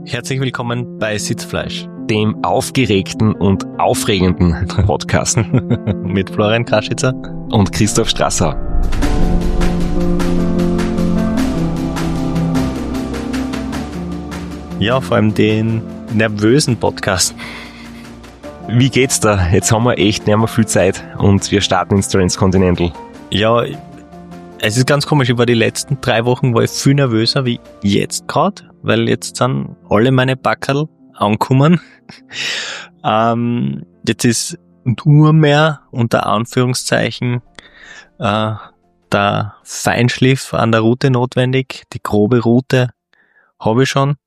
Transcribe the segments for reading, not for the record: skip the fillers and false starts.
Herzlich willkommen bei Sitzfleisch, dem aufgeregten und aufregenden Podcast mit Florian Kraschitzer und Christoph Strasser. Ja, vor allem den nervösen Podcast. Wie geht's da? Jetzt haben wir echt nicht mehr viel Zeit und wir starten ins Transcontinental. Ja, es ist ganz komisch. Ich war die letzten 3 Wochen viel nervöser wie jetzt gerade, weil jetzt sind alle meine Backerl angekommen. Jetzt ist nur mehr unter Anführungszeichen der Feinschliff an der Route notwendig. Die grobe Route habe ich schon.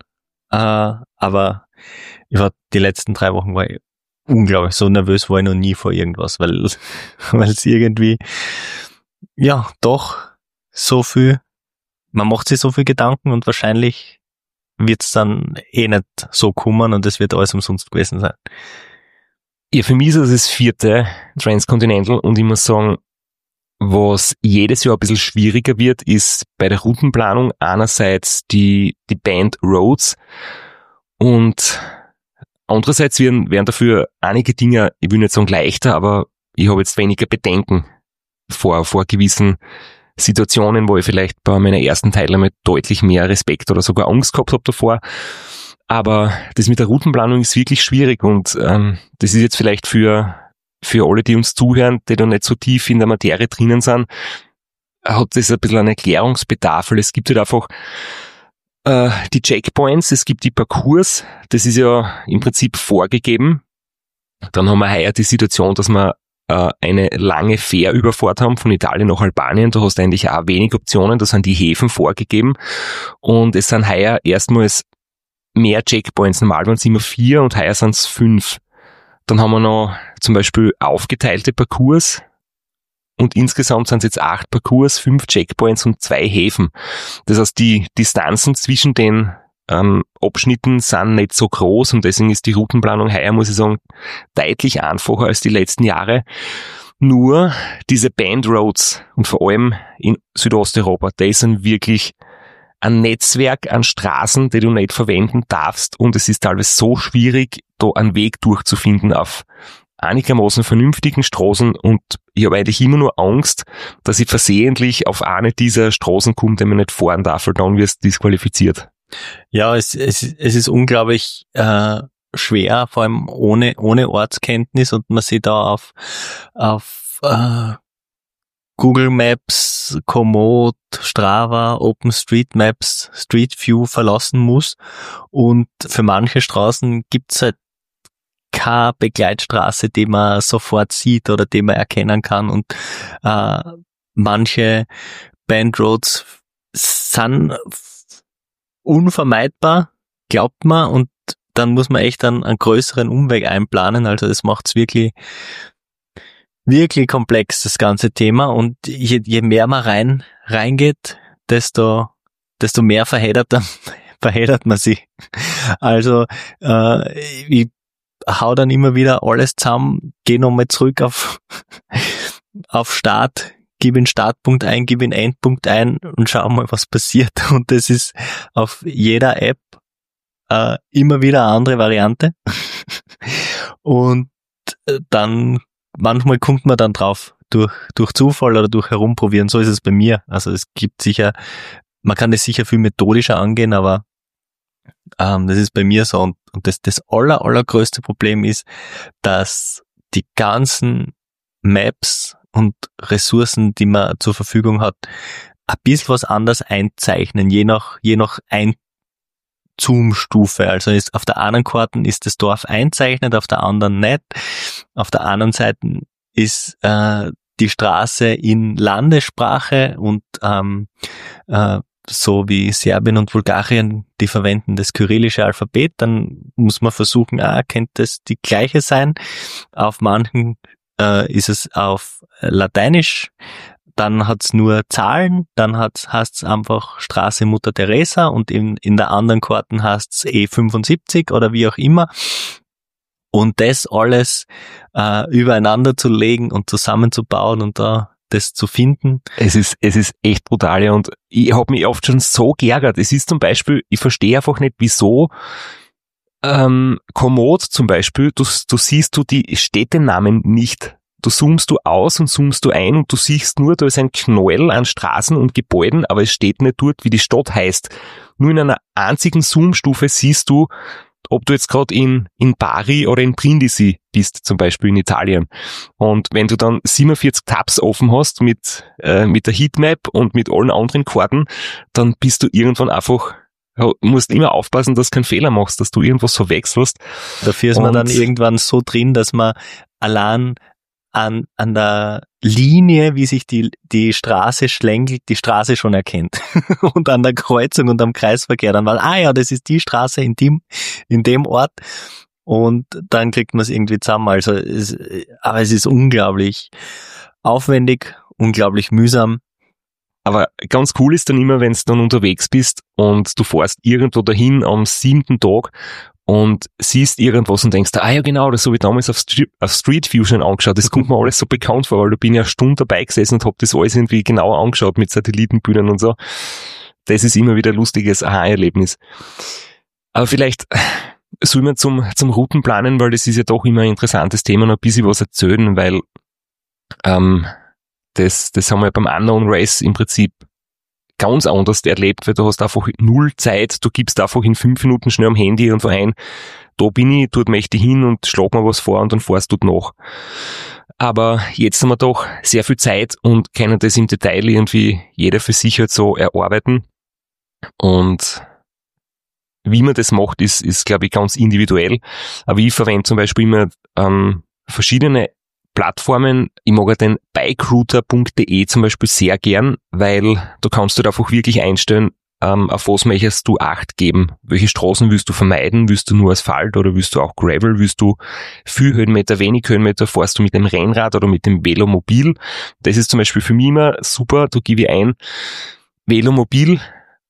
Aber die letzten 3 Wochen war ich unglaublich, so nervös war ich noch nie vor irgendwas, weil es irgendwie, ja, doch so viel, man macht sich so viel Gedanken und wahrscheinlich wird's dann nicht so kommen und es wird alles umsonst gewesen sein. Ja, für mich ist das 4. Transcontinental und ich muss sagen, was jedes Jahr ein bisschen schwieriger wird, ist bei der Routenplanung einerseits die Band Roads und andererseits werden dafür einige Dinge, ich will nicht sagen leichter, aber ich habe jetzt weniger Bedenken vor gewissen Situationen, wo ich vielleicht bei meiner ersten Teilnahme deutlich mehr Respekt oder sogar Angst gehabt habe davor. Aber das mit der Routenplanung ist wirklich schwierig und das ist jetzt vielleicht für alle, die uns zuhören, die da nicht so tief in der Materie drinnen sind, hat das ein bisschen einen Erklärungsbedarf, weil es gibt halt einfach die Checkpoints, es gibt die Parcours, das ist ja im Prinzip vorgegeben. Dann haben wir heuer die Situation, dass wir eine lange Fährüberfahrt haben von Italien nach Albanien. Da hast du eigentlich auch wenig Optionen, da sind die Häfen vorgegeben und es sind heuer erstmals mehr Checkpoints. Normal waren es immer 4 und heuer sind es 5. Dann haben wir noch zum Beispiel aufgeteilte Parcours und insgesamt sind es jetzt 8 Parcours, 5 Checkpoints und 2 Häfen. Das heißt, die Distanzen zwischen den Abschnitten sind nicht so groß und deswegen ist die Routenplanung heuer, muss ich sagen, deutlich einfacher als die letzten Jahre. Nur diese Band Roads und vor allem in Südosteuropa, da ist dann wirklich ein Netzwerk an Straßen, die du nicht verwenden darfst und es ist teilweise so schwierig, da einen Weg durchzufinden auf einigermaßen vernünftigen Straßen und ich habe eigentlich immer nur Angst, dass ich versehentlich auf eine dieser Straßen komme, die man nicht fahren darf, weil dann wirst du disqualifiziert. Ja, es ist unglaublich schwer, vor allem ohne Ortskenntnis und man sich da auf Google Maps, Komoot, Strava, OpenStreetMaps, Street View verlassen muss und für manche Straßen gibt's halt keine Begleitstraße, die man sofort sieht oder die man erkennen kann und manche Bandroads sind unvermeidbar, glaubt man, und dann muss man echt einen größeren Umweg einplanen, also das macht's wirklich komplex, das ganze Thema, und je mehr man reingeht, desto mehr verheddert man sich. Also ich hau dann immer wieder alles zusammen, geh nochmal zurück auf Start, gib den Startpunkt ein, gib den Endpunkt ein und schau mal, was passiert. Und das ist auf jeder App immer wieder eine andere Variante. Und dann manchmal kommt man dann drauf, durch Zufall oder durch Herumprobieren. So ist es bei mir. Also es gibt sicher, man kann das sicher viel methodischer angehen, aber das ist bei mir so. Und das allergrößte Problem ist, dass die ganzen Maps und Ressourcen, die man zur Verfügung hat, ein bisschen was anders einzeichnen, je nach Einzoomstufe. Also auf der einen Karte ist das Dorf einzeichnet, auf der anderen nicht. Auf der anderen Seite ist die Straße in Landessprache und so wie Serbien und Bulgarien, die verwenden das kyrillische Alphabet, dann muss man versuchen, könnte das die gleiche sein. Auf manchen ist es auf Lateinisch, dann hat's nur Zahlen, dann heißt's einfach Straße Mutter Teresa und in der anderen Karten heißt's E75 oder wie auch immer. Und das alles übereinander zu legen und zusammenzubauen und da das zu finden. Es ist echt brutal, ja, und ich habe mich oft schon so geärgert. Es ist zum Beispiel, ich verstehe einfach nicht, wieso Komoot zum Beispiel, du siehst die Städtenamen nicht. Du zoomst aus und zoomst ein und du siehst nur, da ist ein Knäuel an Straßen und Gebäuden, aber es steht nicht dort, wie die Stadt heißt. Nur in einer einzigen Zoomstufe siehst du, ob du jetzt gerade in Bari oder in Brindisi bist, zum Beispiel in Italien. Und wenn du dann 47 Tabs offen hast mit der Heatmap und mit allen anderen Karten, dann bist du irgendwann einfach, musst immer aufpassen, dass du keinen Fehler machst, dass du irgendwas verwechselst. Dafür ist man dann irgendwann so drin, dass man allein an der Linie, wie sich die Straße schlängelt, die Straße schon erkennt. Und an der Kreuzung und am Kreisverkehr dann ja, das ist die Straße in dem Ort. Und dann kriegt man es irgendwie zusammen. Also aber es ist unglaublich aufwendig, unglaublich mühsam. Aber ganz cool ist dann immer, wenn du dann unterwegs bist und du fährst irgendwo dahin am 7. Tag und siehst irgendwas und denkst, ja genau, das habe ich damals auf Street View schon angeschaut. Das kommt mir alles so bekannt vor, weil da bin ich eine Stunde dabei gesessen und habe das alles irgendwie genau angeschaut mit Satellitenbildern und so. Das ist immer wieder ein lustiges Aha-Erlebnis. Aber vielleicht soll man zum Routenplanen, weil das ist ja doch immer ein interessantes Thema, noch ein bisschen was erzählen, weil das haben wir beim Unknown Race im Prinzip ganz anders erlebt, weil du hast einfach null Zeit, du gibst einfach in 5 Minuten schnell am Handy irgendwo ein, da bin ich, dort möchte ich hin und schlag mir was vor und dann fährst du nach. Aber jetzt haben wir doch sehr viel Zeit und können das im Detail irgendwie jeder für sich halt so erarbeiten. Und wie man das macht, ist glaube ich ganz individuell. Aber ich verwende zum Beispiel immer verschiedene Plattformen. Ich mag den bikerouter.de zum Beispiel sehr gern, weil du kannst dort einfach wirklich einstellen, auf was möchtest du Acht geben. Welche Straßen willst du vermeiden? Willst du nur Asphalt oder willst du auch Gravel? Willst du viel Höhenmeter, wenig Höhenmeter? Fährst du mit dem Rennrad oder mit dem Velomobil? Das ist zum Beispiel für mich immer super. Da gebe ich ein Velomobil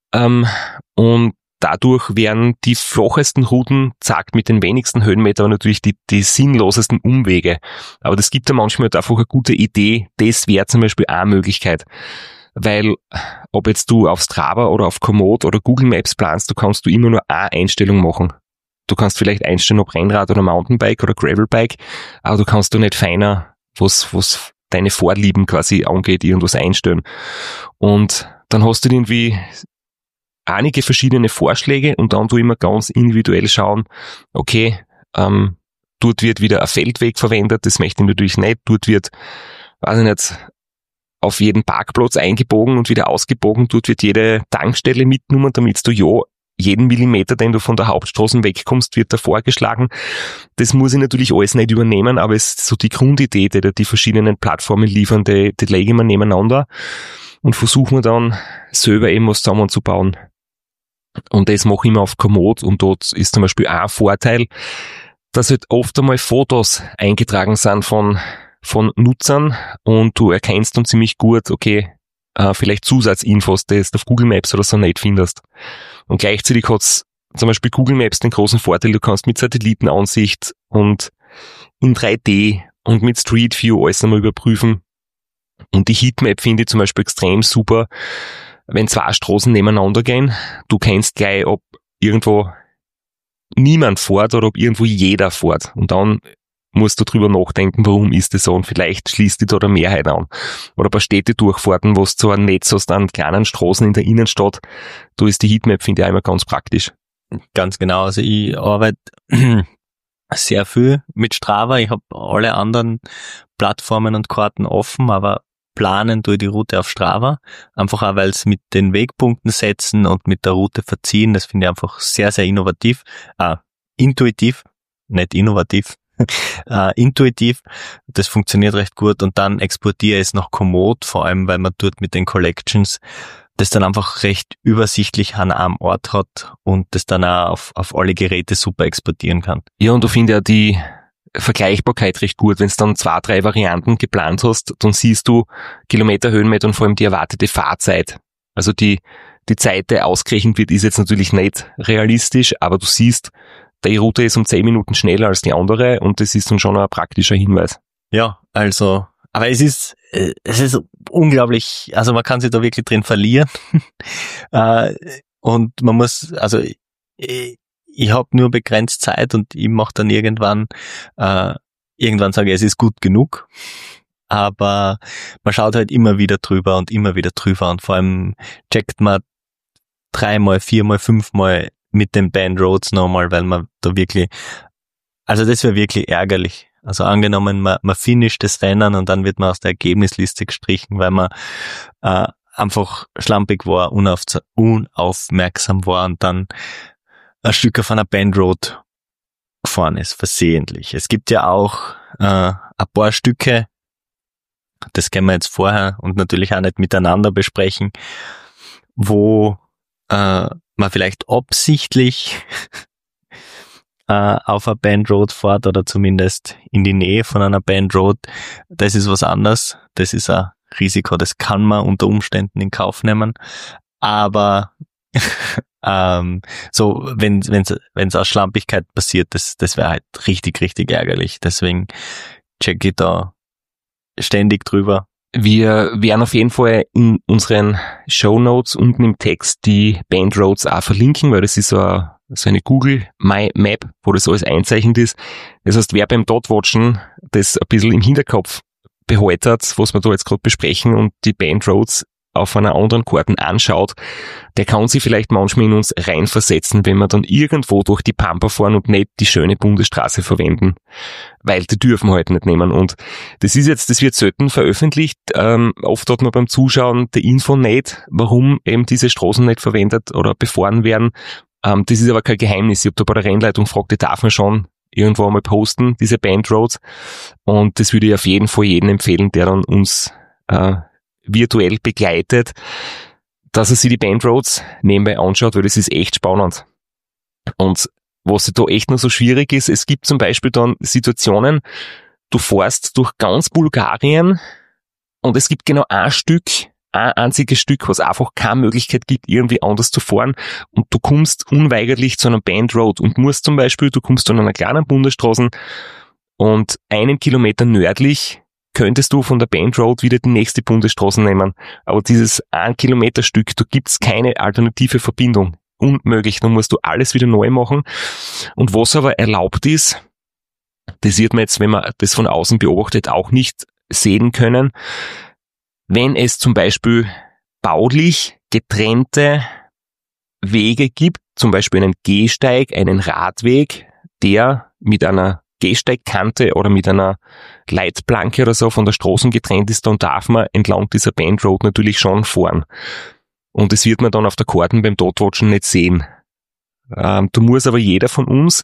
und dadurch werden die flachesten Routen zack mit den wenigsten Höhenmetern, aber natürlich die sinnlosesten Umwege. Aber das gibt ja manchmal halt einfach eine gute Idee. Das wäre zum Beispiel eine Möglichkeit. Weil, ob jetzt du auf Strava oder auf Komoot oder Google Maps planst, kannst du immer nur eine Einstellung machen. Du kannst vielleicht einstellen, ob Rennrad oder Mountainbike oder Gravelbike, aber du kannst da nicht feiner, was deine Vorlieben quasi angeht, irgendwas einstellen. Und dann hast du irgendwie einige verschiedene Vorschläge und dann du immer ganz individuell schauen, okay, dort wird wieder ein Feldweg verwendet, das möchte ich natürlich nicht, dort wird, weiß ich nicht, auf jeden Parkplatz eingebogen und wieder ausgebogen, dort wird jede Tankstelle mitgenommen, damit du ja jeden Millimeter, den du von der Hauptstraße wegkommst, wird da vorgeschlagen. Das muss ich natürlich alles nicht übernehmen, aber es ist so die Grundidee, die verschiedenen Plattformen liefern, die legen wir nebeneinander und versuchen wir dann selber eben was zusammenzubauen. Und das mache ich immer auf Komoot und dort ist zum Beispiel auch ein Vorteil, dass halt oft einmal Fotos eingetragen sind von Nutzern und du erkennst dann ziemlich gut, okay, vielleicht Zusatzinfos, die du auf Google Maps oder so nicht findest. Und gleichzeitig hat's zum Beispiel Google Maps den großen Vorteil, du kannst mit Satellitenansicht und in 3D und mit Street View alles einmal überprüfen. Und die Heatmap finde ich zum Beispiel extrem super, wenn 2 Straßen nebeneinander gehen, du kennst gleich, ob irgendwo niemand fährt oder ob irgendwo jeder fährt. Und dann musst du drüber nachdenken, warum ist das so, und vielleicht schließt dich da der Mehrheit an. Oder bei Städtedurchfahrten, wo du so ein Netz hast an kleinen Straßen in der Innenstadt, da ist die Heatmap, finde ich, auch immer ganz praktisch. Ganz genau, also ich arbeite sehr viel mit Strava, ich habe alle anderen Plattformen und Karten offen, aber planen tue ich die Route auf Strava, einfach auch, weil es mit den Wegpunkten setzen und mit der Route verziehen, das finde ich einfach sehr, sehr intuitiv, nicht innovativ, intuitiv, das funktioniert recht gut, und dann exportiere ich es nach Komoot, vor allem, weil man dort mit den Collections das dann einfach recht übersichtlich an einem Ort hat und das dann auch auf alle Geräte super exportieren kann. Ja, und du findest ja die Vergleichbarkeit recht gut. Wenn du dann 2, 3 Varianten geplant hast, dann siehst du Kilometer, Höhenmeter und vor allem die erwartete Fahrzeit. Also die Zeit, die ausgerechnet wird, ist jetzt natürlich nicht realistisch, aber du siehst, die Route ist um 10 Minuten schneller als die andere und das ist dann schon ein praktischer Hinweis. Ja, also aber es ist unglaublich, also man kann sich da wirklich drin verlieren. Und man muss, also ich habe nur begrenzt Zeit und ich mache dann irgendwann sage ich, es ist gut genug. Aber man schaut halt immer wieder drüber und vor allem checkt man 3-mal, 4-mal, 5-mal mit den Band Roads nochmal, weil man da wirklich, also das wäre wirklich ärgerlich. Also angenommen, man finisht das Rennen und dann wird man aus der Ergebnisliste gestrichen, weil man einfach schlampig war, unaufmerksam war und dann ein Stück auf einer Band Road gefahren ist, versehentlich. Es gibt ja auch ein paar Stücke, das können wir jetzt vorher und natürlich auch nicht miteinander besprechen, wo man vielleicht absichtlich auf einer Band Road fährt oder zumindest in die Nähe von einer Band Road. Das ist was anderes. Das ist ein Risiko, das kann man unter Umständen in Kauf nehmen. Aber so, wenn's aus Schlampigkeit passiert, das wäre halt richtig, richtig ärgerlich. Deswegen check ich da ständig drüber. Wir werden auf jeden Fall in unseren Shownotes unten im Text die Band Roads auch verlinken, weil das ist so eine Google My Map, wo das alles einzeichnet ist. Das heißt, wer beim Dotwatchen das ein bisschen im Hinterkopf behält, was wir da jetzt gerade besprechen und die Band Roads auf einer anderen Karten anschaut, der kann sich vielleicht manchmal in uns reinversetzen, wenn wir dann irgendwo durch die Pampa fahren und nicht die schöne Bundesstraße verwenden, weil die dürfen wir halt nicht nehmen. Und das wird selten veröffentlicht. Oft hat man beim Zuschauen die Info nicht, warum eben diese Straßen nicht verwendet oder befahren werden. Das ist aber kein Geheimnis. Ich habe da bei der Rennleitung gefragt, die darf man schon irgendwo einmal posten, diese Band Roads. Und das würde ich auf jeden Fall jedem empfehlen, der dann uns virtuell begleitet, dass er sich die Band Roads nebenbei anschaut, weil das ist echt spannend. Und was da echt noch so schwierig ist, es gibt zum Beispiel dann Situationen, du fährst durch ganz Bulgarien und es gibt genau ein einziges Stück, was einfach keine Möglichkeit gibt, irgendwie anders zu fahren und du kommst unweigerlich zu einer Band Road und musst zum Beispiel, du kommst an einer kleinen Bundesstraße und 1 Kilometer nördlich könntest du von der Band Road wieder die nächste Bundesstraße nehmen. Aber dieses 1 Kilometer Stück, da gibt's keine alternative Verbindung. Unmöglich, dann musst du alles wieder neu machen. Und was aber erlaubt ist, das wird man jetzt, wenn man das von außen beobachtet, auch nicht sehen können, wenn es zum Beispiel baulich getrennte Wege gibt, zum Beispiel einen Gehsteig, einen Radweg, der mit einer Gehsteigkante oder mit einer Leitplanke oder so von der Straße getrennt ist, dann darf man entlang dieser Band Road natürlich schon fahren. Und das wird man dann auf der Karten beim Dotwatchen nicht sehen. Da muss aber jeder von uns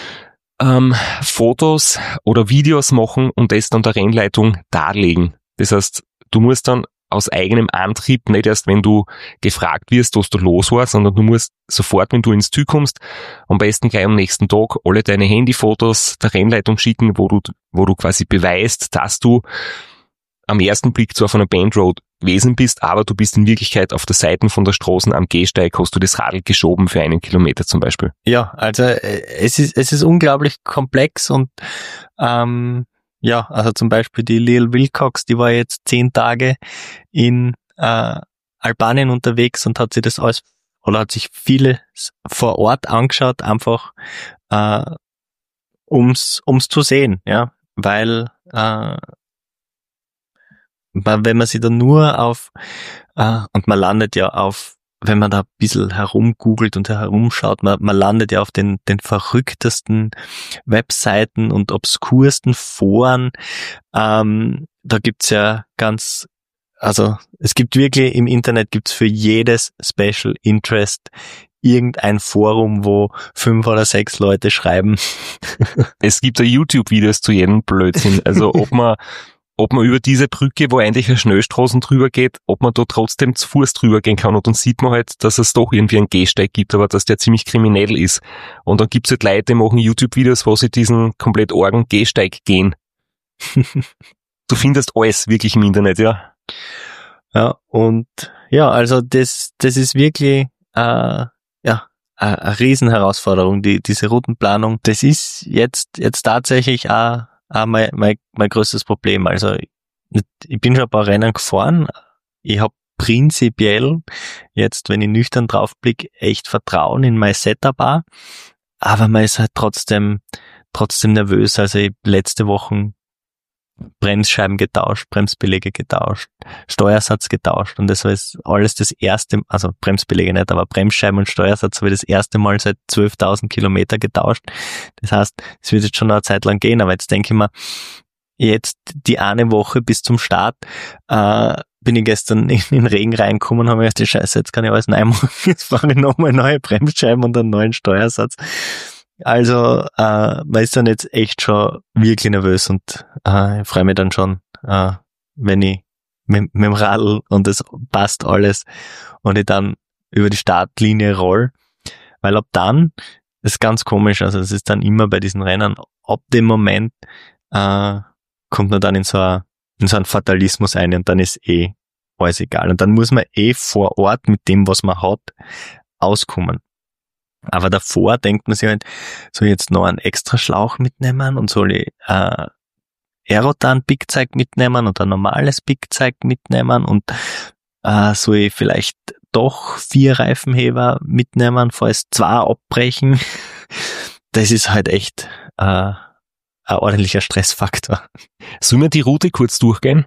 Fotos oder Videos machen und das dann der Rennleitung darlegen. Das heißt, du musst dann aus eigenem Antrieb, nicht erst wenn du gefragt wirst, was da los war, sondern du musst sofort, wenn du ins Ziel kommst, am besten gleich am nächsten Tag alle deine Handyfotos der Rennleitung schicken, wo du quasi beweist, dass du am ersten Blick zwar von einer Band Road gewesen bist, aber du bist in Wirklichkeit auf der Seite von der Straße am Gehsteig, hast du das Radl geschoben für 1 Kilometer zum Beispiel. Ja, also es ist unglaublich komplex und ja, also zum Beispiel die Lil Wilcox, die war jetzt 10 Tage in Albanien unterwegs und hat sich das alles oder hat sich vieles vor Ort angeschaut, einfach ums zu sehen, ja, weil wenn man sich dann nur auf und man landet ja auf, wenn man da ein bisschen herumgoogelt und herumschaut, man landet ja auf den verrücktesten Webseiten und obskursten Foren. Da gibt's ja also es gibt wirklich im Internet gibt's für jedes Special Interest irgendein Forum, wo 5 oder 6 Leute schreiben. Es gibt ja YouTube-Videos zu jedem Blödsinn. Also ob man über diese Brücke, wo eigentlich eine Schnellstraße drüber geht, ob man da trotzdem zu Fuß drüber gehen kann. Und dann sieht man halt, dass es doch irgendwie einen Gehsteig gibt, aber dass der ziemlich kriminell ist. Und dann gibt's halt Leute, die machen YouTube-Videos, wo sie diesen komplett argen Gehsteig gehen. Du findest alles wirklich im Internet, ja. Ja, und ja, also das ist wirklich eine Riesenherausforderung, diese Routenplanung. Das ist jetzt tatsächlich auch mein größtes Problem. Also ich bin schon ein paar Rennen gefahren. Ich habe prinzipiell jetzt, wenn ich nüchtern draufblicke, echt Vertrauen in mein Setup auch. Aber man ist halt trotzdem nervös. Also ich letzte Woche Bremsscheiben getauscht, Bremsbeläge getauscht, Steuersatz getauscht und das war jetzt alles das erste, also Bremsbeläge nicht, aber Bremsscheiben und Steuersatz habe ich das erste Mal seit 12.000 Kilometer getauscht. Das heißt, es wird jetzt schon noch eine Zeit lang gehen, aber jetzt denke ich mir, jetzt die eine Woche bis zum Start, bin ich gestern in den Regen reingekommen und habe mir gedacht, die Scheiße, jetzt kann ich alles neu machen, jetzt fahre ich nochmal neue Bremsscheiben und einen neuen Steuersatz. Also, man ist dann jetzt echt schon wirklich nervös und ich freue mich dann schon, wenn ich mit dem Radl und es passt alles und ich dann über die Startlinie roll, weil ab dann, das ist ganz komisch, also es ist dann immer bei diesen Rennen, ab dem Moment kommt man dann in so einen Fatalismus ein und dann ist alles egal und dann muss man vor Ort mit dem, was man hat, auskommen. Aber davor denkt man sich halt, soll ich jetzt noch einen extra Schlauch mitnehmen und soll ich Aerotan-Pickzeug mitnehmen und ein normales Pickzeug mitnehmen und soll ich vielleicht doch 4 Reifenheber mitnehmen, falls 2 abbrechen. Das ist halt echt ein ordentlicher Stressfaktor. Sollen wir die Route kurz durchgehen?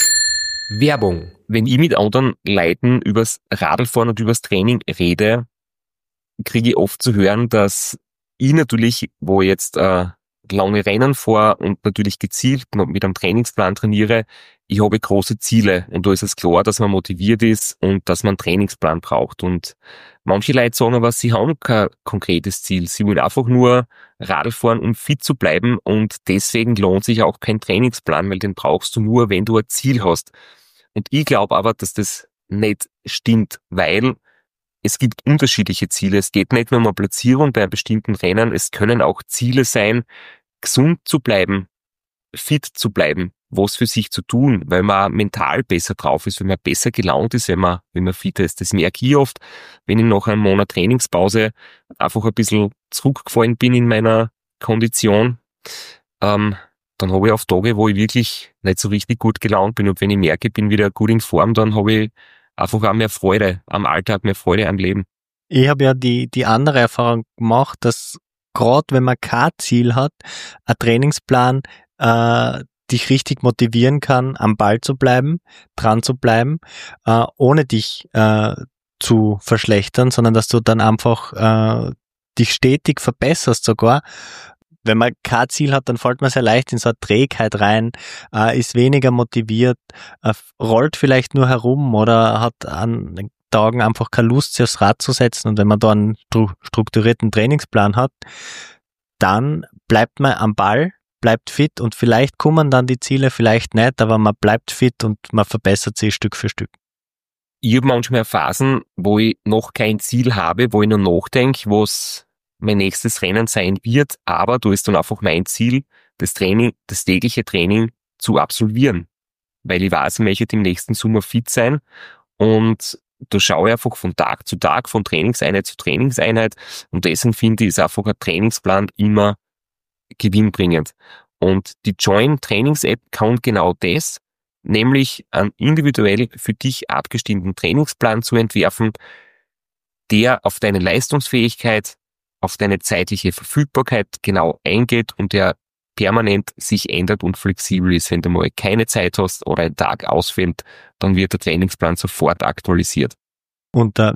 Werbung. Wenn ich mit anderen Leuten übers Radlfahren und übers Training rede, kriege ich oft zu hören, dass ich natürlich, wo ich jetzt lange Rennen fahre und natürlich gezielt mit einem Trainingsplan trainiere, ich habe große Ziele und da ist es klar, dass man motiviert ist und dass man einen Trainingsplan braucht. Und manche Leute sagen aber, sie haben kein konkretes Ziel. Sie wollen einfach nur Radl fahren, um fit zu bleiben und deswegen lohnt sich auch kein Trainingsplan, weil den brauchst du nur, wenn du ein Ziel hast. Und ich glaube aber, dass das nicht stimmt, weil es gibt unterschiedliche Ziele. Es geht nicht nur um eine Platzierung bei einem bestimmten Rennen. Es können auch Ziele sein, gesund zu bleiben, fit zu bleiben, was für sich zu tun, weil man mental besser drauf ist, wenn man besser gelaunt ist, wenn man fit ist. Das merke ich oft, wenn ich nach einem Monat Trainingspause einfach ein bisschen zurückgefallen bin in meiner Kondition. Dann habe ich auf Tage, wo ich wirklich nicht so richtig gut gelaunt bin und wenn ich merke, ich bin wieder gut in Form, dann habe ich einfach auch mehr Freude am Alltag, mehr Freude am Leben. Ich habe ja die andere Erfahrung gemacht, dass gerade wenn man kein Ziel hat, ein Trainingsplan dich richtig motivieren kann, am Ball zu bleiben, dran zu bleiben, ohne dich zu verschlechtern, sondern dass du dann einfach dich stetig verbesserst sogar. Wenn man kein Ziel hat, dann fällt man sehr leicht in so eine Trägheit rein, ist weniger motiviert, rollt vielleicht nur herum oder hat an den Tagen einfach keine Lust, sich aufs Rad zu setzen. Und wenn man da einen strukturierten Trainingsplan hat, dann bleibt man am Ball, bleibt fit und vielleicht kommen dann die Ziele, vielleicht nicht, aber man bleibt fit und man verbessert sich Stück für Stück. Ich habe manchmal Phasen, wo ich noch kein Ziel habe, wo ich nur nachdenke, was mein nächstes Rennen sein wird, aber da ist dann einfach mein Ziel, das tägliche Training zu absolvieren, weil ich weiß, ich möchte im nächsten Sommer fit sein und da schaue ich einfach von Tag zu Tag, von Trainingseinheit zu Trainingseinheit und deswegen finde ich, ist einfach ein Trainingsplan immer gewinnbringend. Und die Join Trainings App kann genau das, nämlich einen individuell für dich abgestimmten Trainingsplan zu entwerfen, der auf deine Leistungsfähigkeit, auf deine zeitliche Verfügbarkeit genau eingeht und der permanent sich ändert und flexibel ist. Wenn du mal keine Zeit hast oder ein Tag ausfällt, dann wird der Trainingsplan sofort aktualisiert. Unter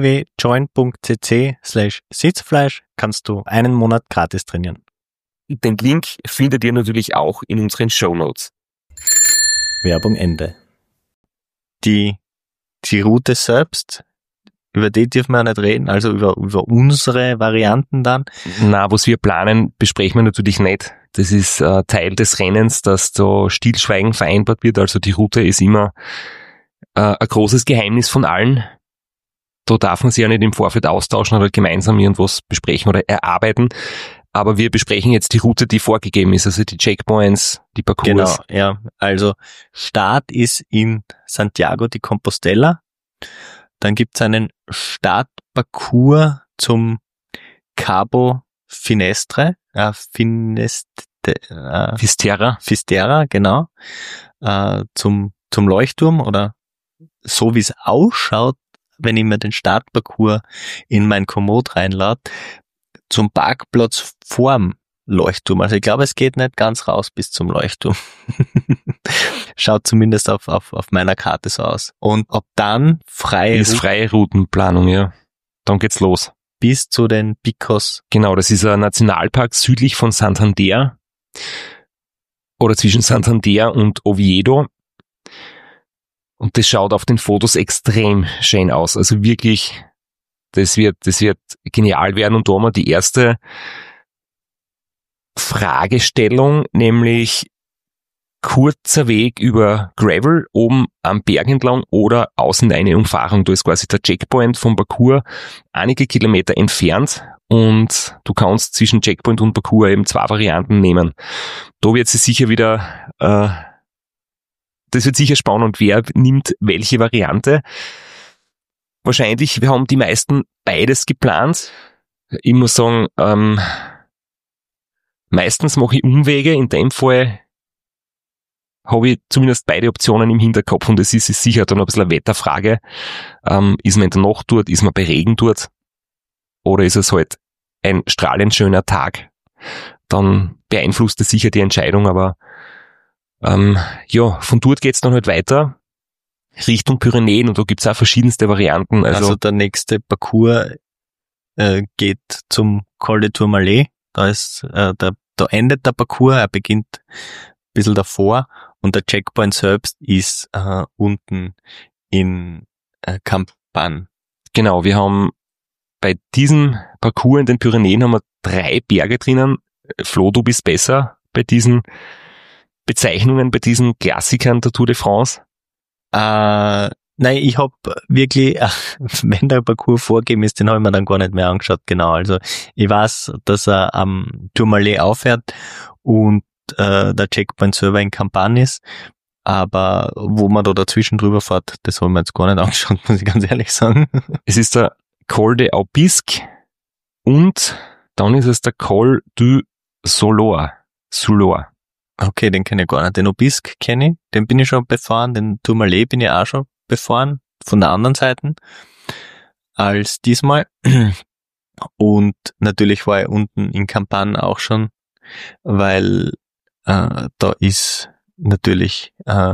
www.join.cc/Sitzfleisch kannst du einen Monat gratis trainieren. Den Link findet ihr natürlich auch in unseren Shownotes. Werbung Ende. Die Route selbst, über die dürfen wir nicht reden, also über unsere Varianten dann. Na, was wir planen, besprechen wir natürlich nicht. Das ist Teil des Rennens, dass da Stillschweigen vereinbart wird. Also die Route ist immer ein großes Geheimnis von allen. Da darf man sich ja nicht im Vorfeld austauschen oder gemeinsam irgendwas besprechen oder erarbeiten. Aber wir besprechen jetzt die Route, die vorgegeben ist, also die Checkpoints, die Parcours. Genau, ja. Also Start ist in Santiago de Compostela. Dann gibt's einen Startparcours zum Cabo Finestre, Fisterra, genau, zum Leuchtturm oder so wie es ausschaut, wenn ich mir den Startparcours in mein Komoot reinlade, zum Parkplatz vorm Leuchtturm. Also ich glaube, es geht nicht ganz raus bis zum Leuchtturm. Schaut zumindest auf meiner Karte so aus. Und ab dann freie Routenplanung, ja. Dann geht's los. Bis zu den Picos. Genau, das ist ein Nationalpark südlich von Santander oder zwischen Santander und Oviedo. Und das schaut auf den Fotos extrem schön aus. Also wirklich, das wird genial werden. Und da haben wir die erste Fragestellung, nämlich kurzer Weg über Gravel oben am Berg entlang oder außen eine Umfahrung. Da ist quasi der Checkpoint vom Parcours einige Kilometer entfernt und du kannst zwischen Checkpoint und Parcours eben 2 Varianten nehmen. Da wird sie sicher wieder, das wird sicher spannend, wer nimmt welche Variante. Wahrscheinlich, wir haben die meisten beides geplant. Ich muss sagen, meistens mache ich Umwege, in dem Fall habe ich zumindest beide Optionen im Hinterkopf und es ist sicher dann ein bisschen eine Wetterfrage. Ist man in der Nacht dort, ist man bei Regen dort oder ist es halt ein strahlend schöner Tag? Dann beeinflusst es sicher die Entscheidung, aber ja, von dort geht's dann halt weiter Richtung Pyrenäen und da gibt's auch verschiedenste Varianten. Also der nächste Parcours geht zum Col de Tourmalet. Da endet der Parcours, er beginnt ein bisschen davor und der Checkpoint selbst ist unten in Campan. Genau, wir haben bei diesem Parcours in den Pyrenäen haben wir 3 Berge drinnen. Flo, du bist besser bei diesen Bezeichnungen, bei diesen Klassikern der Tour de France. Nein, ich habe wirklich, wenn der Parcours vorgegeben ist, den habe ich mir dann gar nicht mehr angeschaut, genau. Also ich weiß, dass er am Tourmalet aufhört und der Checkpoint selber in Campan ist, aber wo man da dazwischen drüber fährt, das habe ich mir jetzt gar nicht angeschaut, muss ich ganz ehrlich sagen. Es ist der Col de Aubisque und dann ist es der Col du Solor. Okay, den kenne ich gar nicht. Den Aubisque kenne ich, den bin ich schon befahren, den Tourmalet bin ich auch schon befahren, von der anderen Seite als diesmal. Und natürlich war ich unten in Campan auch schon, weil da ist natürlich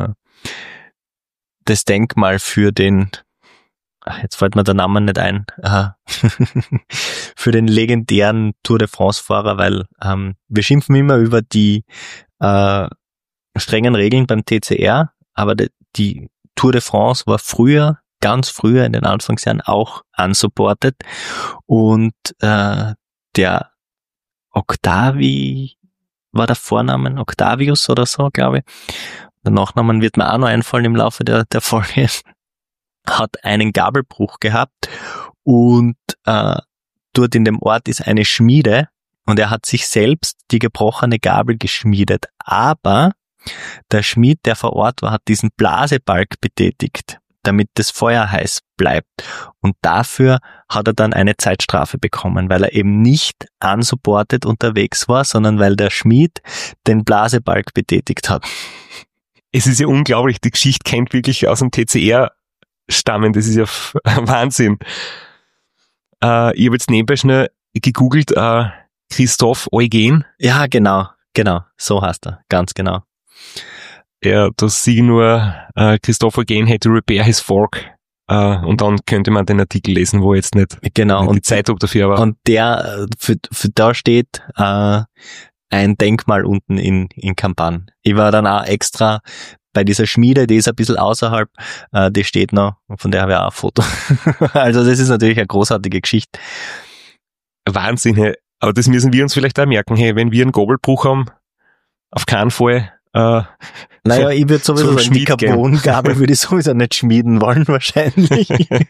das Denkmal für den, jetzt fällt mir der Name nicht ein, für den legendären Tour de France-Fahrer, weil wir schimpfen immer über die strengen Regeln beim TCR, aber die Tour de France war ganz früher in den Anfangsjahren auch unsupported und der Octavi war der Vorname, Octavius oder so, glaube ich. Der Nachnamen wird mir auch noch einfallen im Laufe der Folge. Hat einen Gabelbruch gehabt und dort in dem Ort ist eine Schmiede und er hat sich selbst die gebrochene Gabel geschmiedet. Aber der Schmied, der vor Ort war, hat diesen Blasebalg betätigt, damit das Feuer heiß bleibt. Und dafür hat er dann eine Zeitstrafe bekommen, weil er eben nicht unsupported unterwegs war, sondern weil der Schmied den Blasebalg betätigt hat. Es ist ja unglaublich, die Geschichte kennt wirklich aus dem TCR stammen, das ist ja Wahnsinn. Ich habe jetzt nebenbei schnell gegoogelt, Christophe Eugen. Ja, genau, so heißt er, ganz genau. Ja, das sehe ich nur, Christophe Eugen had to repair his fork. Und dann könnte man den Artikel lesen, wo jetzt nicht genau, die Zeitung dafür war. Und der, für da steht ein Denkmal unten in Campan. Ich war dann auch extra bei dieser Schmiede, die ist ein bisschen außerhalb, die steht noch, von der habe ich auch ein Foto. Also das ist natürlich eine großartige Geschichte. Wahnsinn, hey. Aber das müssen wir uns vielleicht auch merken, hey, wenn wir einen Gabelbruch haben, auf keinen Fall. Naja, ich würde sowieso sagen, die Carbon-Gabel würde ich sowieso nicht schmieden wollen, wahrscheinlich.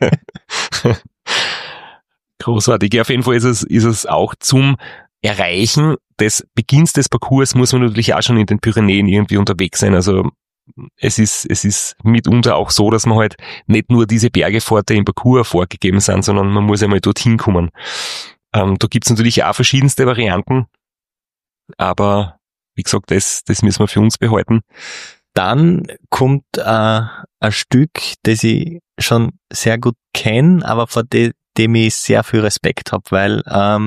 Großartig. Ja, auf jeden Fall ist es auch zum Erreichen des Beginns des Parcours muss man natürlich auch schon in den Pyrenäen irgendwie unterwegs sein. Also es ist mitunter auch so, dass man halt nicht nur diese Berge fährt, die im Parcours vorgegeben sind, sondern man muss einmal dorthin kommen. Da gibt's natürlich auch verschiedenste Varianten, aber wie gesagt, das müssen wir für uns behalten. Dann kommt ein Stück, das ich schon sehr gut kenne, aber vor dem ich sehr viel Respekt habe, weil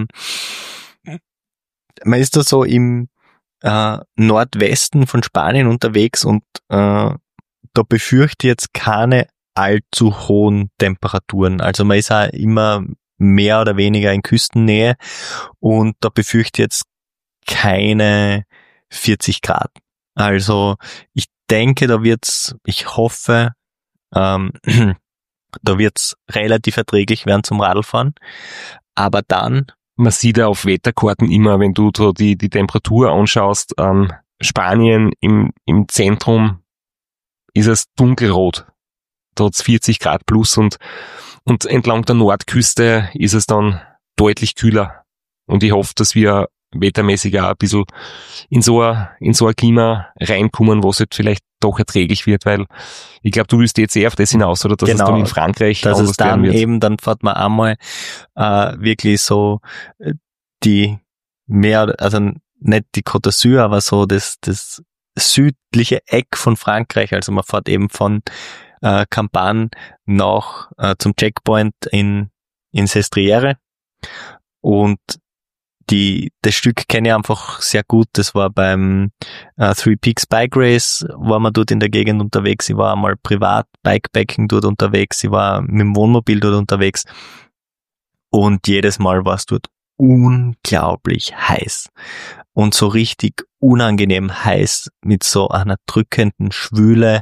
man ist da so im Nordwesten von Spanien unterwegs und da befürchte ich jetzt keine allzu hohen Temperaturen. Also man ist auch immer mehr oder weniger in Küstennähe und da befürchte ich jetzt keine 40 Grad. Also ich denke, ich hoffe, da wird's relativ erträglich werden zum Radlfahren. Aber dann... Man sieht ja auf Wetterkarten immer, wenn du so die Temperatur anschaust, Spanien im Zentrum ist es dunkelrot. Da hat's 40 Grad plus und entlang der Nordküste ist es dann deutlich kühler. Und ich hoffe, dass wir wettermäßig auch ein bisschen in so ein Klima reinkommen, wo es halt vielleicht doch erträglich wird, weil ich glaube, du willst jetzt auf das hinaus, oder dass es dann in Frankreich dass anders es dann werden wird. Eben, dann fährt man einmal wirklich so die mehr, also nicht die Côte d'Azur, aber so das südliche Eck von Frankreich, also man fährt eben von Campagne nach zum Checkpoint in Sestriere und das Stück kenne ich einfach sehr gut. Das war beim Three Peaks Bike Race, war man dort in der Gegend unterwegs. Ich war einmal privat Bikepacking dort unterwegs. Ich war mit dem Wohnmobil dort unterwegs. Und jedes Mal war es dort unglaublich heiß. Und so richtig unangenehm heiß mit so einer drückenden Schwüle.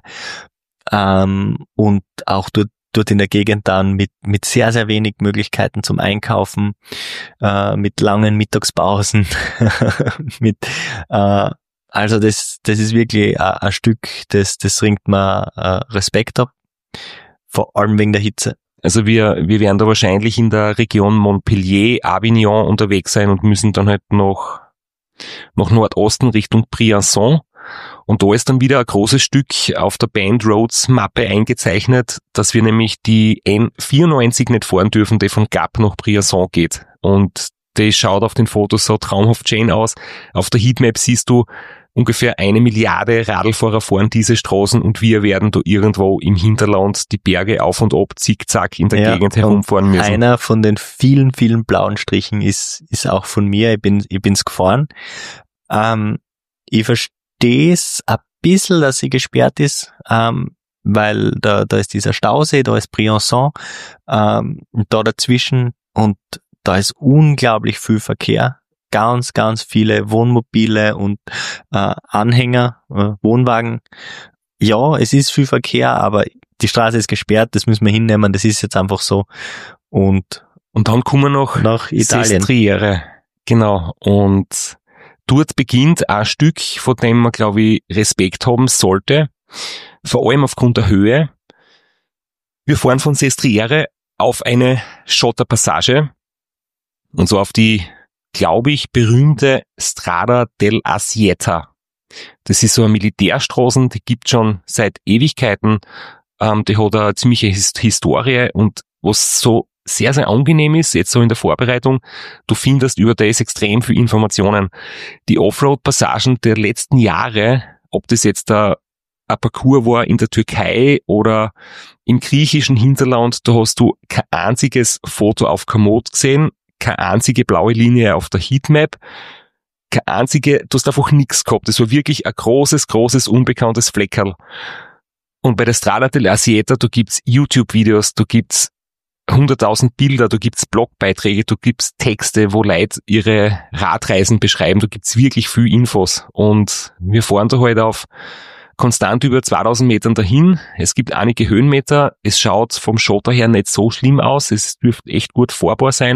Und auch dort in der Gegend dann mit sehr, sehr wenig Möglichkeiten zum Einkaufen, mit langen Mittagspausen, also das ist wirklich ein Stück, das ringt mir Respekt ab, vor allem wegen der Hitze. Also wir werden da wahrscheinlich in der Region Montpellier, Avignon unterwegs sein und müssen dann halt nach Nordosten Richtung Briançon. Und da ist dann wieder ein großes Stück auf der Band Roads Mappe eingezeichnet, dass wir nämlich die N94 nicht fahren dürfen, die von Gap nach Briançon geht. Und das schaut auf den Fotos so traumhaft schön aus. Auf der Heatmap siehst du, ungefähr 1 Milliarde Radlfahrer fahren diese Straßen und wir werden da irgendwo im Hinterland die Berge auf und ab, zickzack in der Gegend herumfahren müssen. Einer von den vielen, vielen blauen Strichen ist auch von mir. Ich bin's gefahren. Ich verstehe es ein bisschen, dass sie gesperrt ist, weil da ist dieser Stausee, da ist Briançon, da dazwischen und da ist unglaublich viel Verkehr. Ganz, ganz viele Wohnmobile und Anhänger, Wohnwagen. Ja, es ist viel Verkehr, aber die Straße ist gesperrt, das müssen wir hinnehmen, das ist jetzt einfach so. Und dann kommen wir noch nach Italien. Sestriere. Genau. Und dort beginnt ein Stück, von dem man, glaube ich, Respekt haben sollte. Vor allem aufgrund der Höhe. Wir fahren von Sestriere auf eine Schotterpassage. Und so auf die, glaube ich, berühmte Strada dell'Asieta. Das ist so eine Militärstraße, die gibt schon seit Ewigkeiten. Die hat eine ziemliche Historie und was so sehr, sehr angenehm ist, jetzt so in der Vorbereitung, du findest über das extrem viel Informationen. Die Offroad-Passagen der letzten Jahre, ob das jetzt ein Parcours war in der Türkei oder im griechischen Hinterland, da hast du kein einziges Foto auf Komoot gesehen, keine einzige blaue Linie auf der Heatmap, keine einzige, du hast einfach nichts gehabt. Das war wirklich ein großes, unbekanntes Fleckerl. Und bei der Strada dell'Asieta, da gibt's YouTube-Videos, da gibt's 100.000 Bilder, da gibt's Blogbeiträge, da gibt's Texte, wo Leute ihre Radreisen beschreiben, da gibt's wirklich viel Infos. Und wir fahren da halt auf konstant über 2000 Metern dahin. Es gibt einige Höhenmeter. Es schaut vom Schotter her nicht so schlimm aus. Es dürfte echt gut fahrbar sein.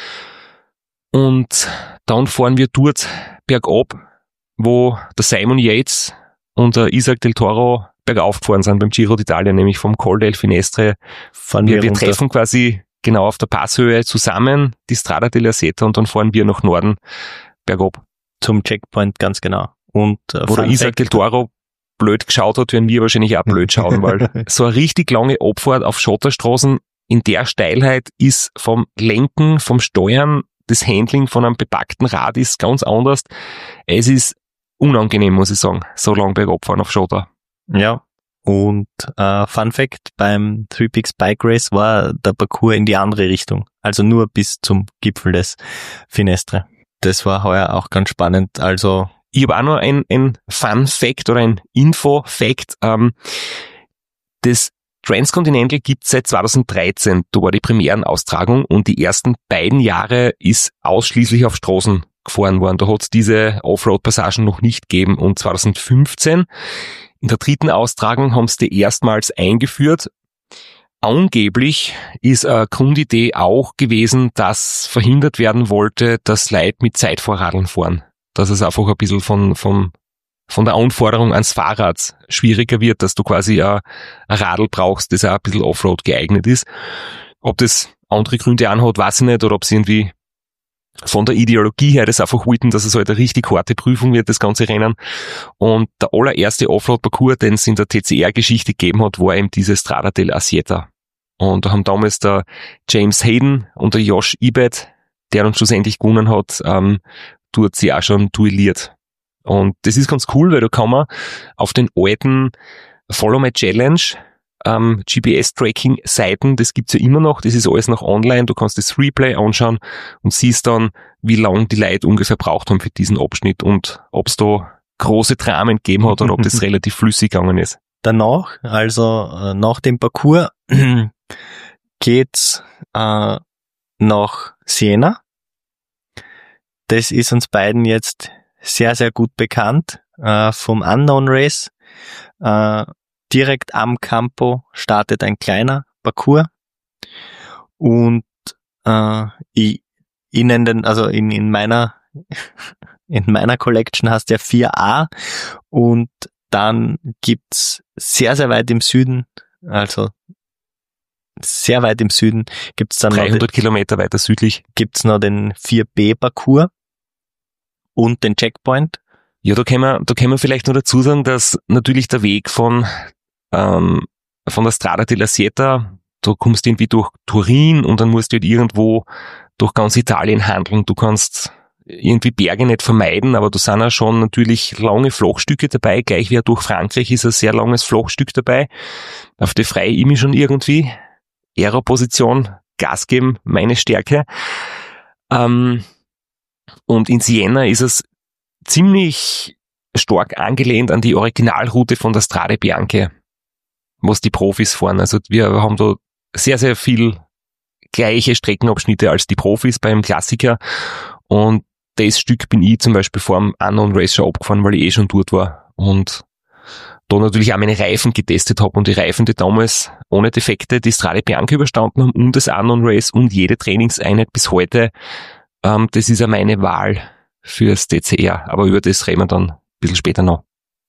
Und dann fahren wir dort bergab, wo der Simon Yates und der Isaac del Toro bergauf gefahren sind beim Giro d'Italia, nämlich vom Col del Finestre. Wir treffen quasi genau auf der Passhöhe zusammen, die Strada dell'Asieta, und dann fahren wir nach Norden bergab. Zum Checkpoint, ganz genau. Und wo der Isaac del Toro blöd geschaut hat, werden wir wahrscheinlich auch blöd schauen, weil so eine richtig lange Abfahrt auf Schotterstraßen in der Steilheit ist vom Lenken, vom Steuern, das Handling von einem bepackten Rad ist ganz anders. Es ist unangenehm, muss ich sagen. So lang bergab fahren auf Schotter. Ja. Und Fun Fact, beim Three Peaks Bike Race war der Parcours in die andere Richtung. Also nur bis zum Gipfel des Finestre. Das war heuer auch ganz spannend. Also ich habe auch noch ein Fun Fact oder ein Info Fact. Das Transcontinental gibt es seit 2013. Da war die Premierenaustragung und die ersten beiden Jahre ist ausschließlich auf Straßen gefahren worden. Da hat es diese Offroad-Passagen noch nicht gegeben. Und 2015, in der dritten Austragung, haben sie die erstmals eingeführt. Angeblich ist eine Grundidee auch gewesen, dass verhindert werden wollte, dass Leute mit Zeitvorradeln fahren. Dass es einfach ein bisschen von der Anforderung ans Fahrrad schwieriger wird, dass du quasi ein Radl brauchst, das auch ein bisschen Offroad geeignet ist. Ob das andere Gründe anhat, weiß ich nicht, oder ob es irgendwie von der Ideologie her das einfach wollten, dass es halt eine richtig harte Prüfung wird, das ganze Rennen. Und der allererste Offroad-Parcours, den es in der TCR-Geschichte gegeben hat, war eben diese Strada dell'Asieta. Und da haben damals der James Hayden und der Josh Ebed, der uns schlussendlich gewonnen hat, dort sie auch schon duelliert. Und das ist ganz cool, weil da kann man auf den alten Follow My Challenge GPS-Tracking-Seiten, das gibt's ja immer noch, das ist alles noch online, du kannst das Replay anschauen und siehst dann, wie lange die Leute ungefähr braucht haben für diesen Abschnitt und ob es da große Dramen gegeben hat oder ob das relativ flüssig gegangen ist. Danach, also nach dem Parcours, geht's nach Siena. Das ist uns beiden jetzt sehr, sehr gut bekannt vom Unknown Race. Direkt am Campo startet ein kleiner Parcours und ich nenne den, also in meiner Collection hast du ja 4A und dann gibt's sehr, sehr weit im Süden, also sehr weit im Süden gibt's dann 300 Kilometer weiter südlich gibt's noch den 4B-Parcours und den Checkpoint. Ja, da können wir vielleicht noch dazu sagen, dass natürlich der Weg von der Strada dell'Asieta, da kommst du irgendwie durch Turin und dann musst du halt irgendwo durch ganz Italien handeln. Du kannst irgendwie Berge nicht vermeiden, aber da sind auch schon natürlich lange Flachstücke dabei. Gleich wie durch Frankreich ist ein sehr langes Flachstück dabei. Auf die freie ich mich schon irgendwie. Aeroposition, Gas geben, meine Stärke. Und in Siena ist es ziemlich stark angelehnt an die Originalroute von der Strade Bianche, was die Profis fahren. Also wir haben da sehr, sehr viel gleiche Streckenabschnitte als die Profis beim Klassiker und das Stück bin ich zum Beispiel vor dem Unknown Race schon abgefahren, weil ich schon dort war und da natürlich auch meine Reifen getestet habe und die Reifen, die damals ohne Defekte die Strade Bianche überstanden haben und das Unknown Race und jede Trainingseinheit bis heute, das ist ja meine Wahl fürs TCR, aber über das reden wir dann ein bisschen später noch.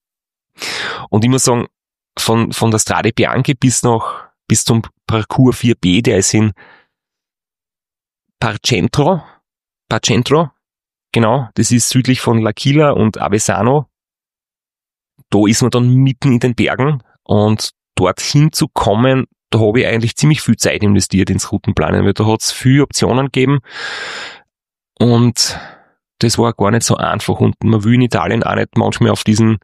Und ich muss sagen, von der Strade Bianche bis zum Parcours 4B, der ist in Parcentro, genau, das ist südlich von L'Aquila und Avezzano. Da ist man dann mitten in den Bergen und dorthin zu kommen, da habe ich eigentlich ziemlich viel Zeit investiert ins Routenplanen, weil da hat es viele Optionen gegeben und das war gar nicht so einfach und man will in Italien auch nicht manchmal auf diesen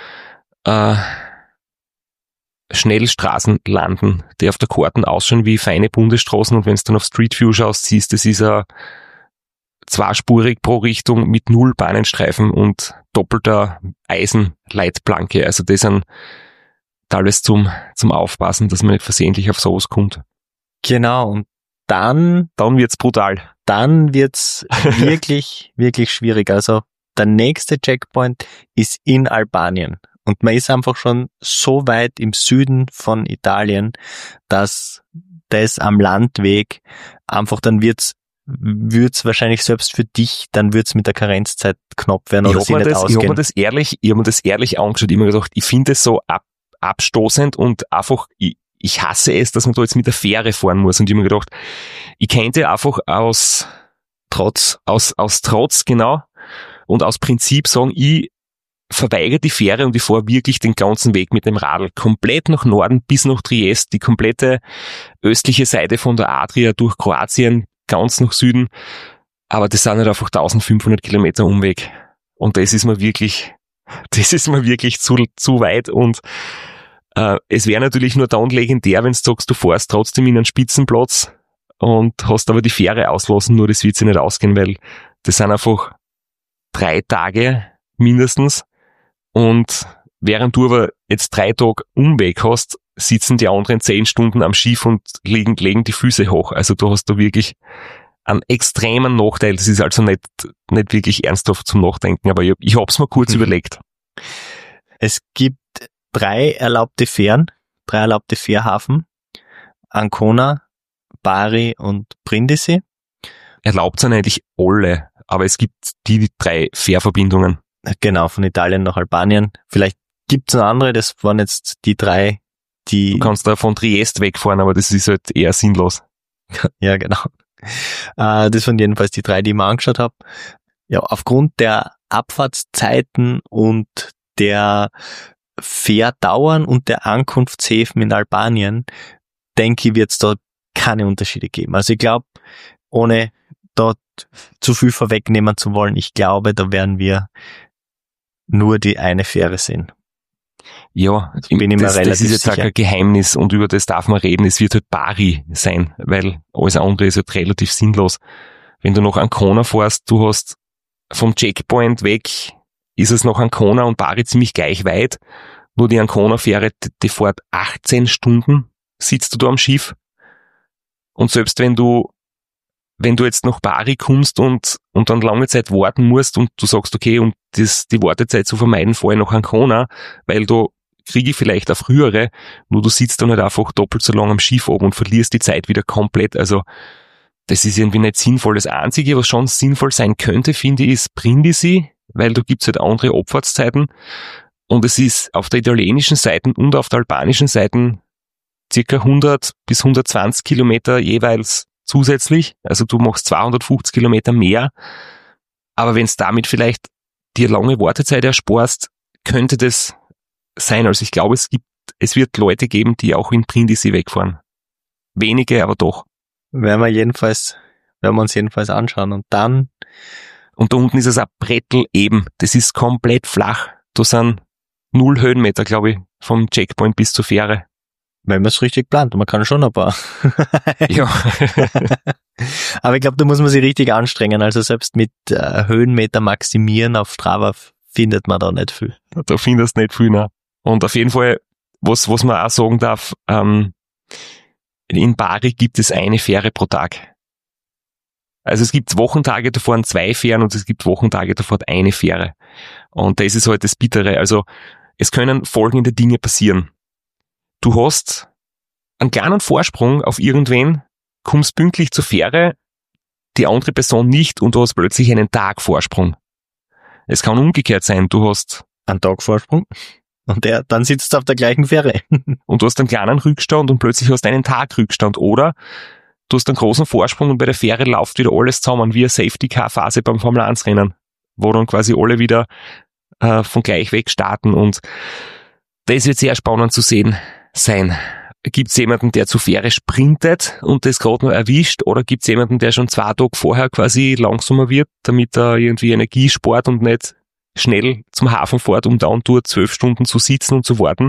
Schnellstraßen landen, die auf der Karten ausschauen wie feine Bundesstraßen und wenn du dann auf Street View schaust, siehst du, das ist zweispurig pro Richtung mit 0 Bahnenstreifen und doppelter Eisenleitplanke. Also das sind alles zum Aufpassen, dass man nicht versehentlich auf sowas kommt. Genau, und dann wird's brutal. Dann wird's wirklich, wirklich schwierig. Also der nächste Checkpoint ist in Albanien. Und man ist einfach schon so weit im Süden von Italien, dass das am Landweg einfach dann wird's wahrscheinlich selbst für dich, dann wird's mit der Karenzzeit knapp werden oder sie nicht ausgehen. Ich habe mir das ehrlich angeschaut, ich habe mir gedacht, ich finde es so abstoßend und einfach, ich hasse es, dass man da jetzt mit der Fähre fahren muss und ich habe mir gedacht, ich könnte einfach aus Trotz, genau, und aus Prinzip sagen, ich verweigere die Fähre und ich fahre wirklich den ganzen Weg mit dem Radl komplett nach Norden bis nach Triest, die komplette östliche Seite von der Adria durch Kroatien, ganz nach Süden, aber das sind halt einfach 1500 Kilometer Umweg und das ist mir wirklich Das ist mir wirklich zu weit und es wäre natürlich nur dann legendär, wenn du sagst, du fährst trotzdem in einen Spitzenplatz und hast aber die Fähre auslassen, nur das wird sich nicht ausgehen, weil das sind einfach 3 Tage mindestens und während du aber jetzt 3 Tage Umweg hast, sitzen die anderen 10 Stunden am Schiff und legen die Füße hoch. Also du hast da wirklich einen extremen Nachteil. Das ist also nicht wirklich ernsthaft zum Nachdenken, aber ich hab's mir kurz überlegt. Es gibt 3 erlaubte Fähren, 3 erlaubte Fährhafen, Ancona, Bari und Brindisi. Erlaubt sind eigentlich alle, aber es gibt die 3 Fährverbindungen. Genau, von Italien nach Albanien. Vielleicht gibt's noch andere, das waren jetzt die 3, die... Du kannst da von Triest wegfahren, aber das ist halt eher sinnlos. Ja, genau. Das waren jedenfalls die 3, die ich mir angeschaut habe. Ja, aufgrund der Abfahrtszeiten und der Fährdauern und der Ankunftshäfen in Albanien, denke ich, wird es da keine Unterschiede geben. Also ich glaube, ohne dort zu viel vorwegnehmen zu wollen, ich glaube, da werden wir nur die eine Fähre sehen. Ja, bin ich mir relativ das ist jetzt sicher. auch ein Geheimnis und über das darf man reden. Es wird halt Bari sein, weil alles andere ist halt relativ sinnlos. Wenn du nach Ancona fährst, du hast vom Checkpoint weg, ist es nach Ancona und Bari ziemlich gleich weit. Nur die Ancona-Fähre, die fährt 18 Stunden, sitzt du da am Schiff. Und selbst wenn du jetzt nach Bari kommst und dann lange Zeit warten musst und du sagst, okay, um die Wartezeit zu vermeiden, fahre ich nach Ancona, weil da kriege ich vielleicht eine frühere, nur du sitzt dann halt einfach doppelt so lang am Schiff oben und verlierst die Zeit wieder komplett. Also das ist irgendwie nicht sinnvoll. Das Einzige, was schon sinnvoll sein könnte, finde ich, ist Brindisi, weil da gibt's halt andere Abfahrtszeiten und es ist auf der italienischen Seite und auf der albanischen Seite circa 100 bis 120 Kilometer jeweils zusätzlich, also du machst 250 Kilometer mehr, aber wenn es damit vielleicht dir lange Wartezeit ersparst, könnte das sein. Also ich glaube, es wird Leute geben, die auch in Brindisi wegfahren. Wenige, aber doch. Werden wir uns jedenfalls anschauen und dann... Und da unten ist es ein Brettel eben, das ist komplett flach. Da sind 0 Höhenmeter, glaube ich, vom Checkpoint bis zur Fähre. Wenn man es richtig plant, man kann schon ein paar. Ja. Aber ich glaube, da muss man sich richtig anstrengen. Also selbst mit Höhenmeter maximieren auf Strava findet man da nicht viel. Da findest du nicht viel, ne? Und auf jeden Fall, was man auch sagen darf, in Bari gibt es eine Fähre pro Tag. Also es gibt Wochentage, da fahren 2 Fähren und es gibt Wochentage, da fährt eine Fähre. Und das ist halt das Bittere. Also es können folgende Dinge passieren. Du hast einen kleinen Vorsprung auf irgendwen, kommst pünktlich zur Fähre, die andere Person nicht und du hast plötzlich einen Tag Vorsprung. Es kann umgekehrt sein, du hast einen Tag Vorsprung und dann sitzt du auf der gleichen Fähre. Und du hast einen kleinen Rückstand und plötzlich hast du einen Tag Rückstand. Oder du hast einen großen Vorsprung und bei der Fähre läuft wieder alles zusammen, wie eine Safety-Car-Phase beim Formel-1-Rennen, wo dann quasi alle wieder von gleich weg starten. Und das wird sehr spannend zu sehen sein. Gibt es jemanden, der zur Fähre sprintet und das gerade noch erwischt, oder gibt es jemanden, der schon 2 Tage vorher quasi langsamer wird, damit er irgendwie Energie spart und nicht schnell zum Hafen fährt, um dann dort 12 Stunden zu sitzen und zu warten?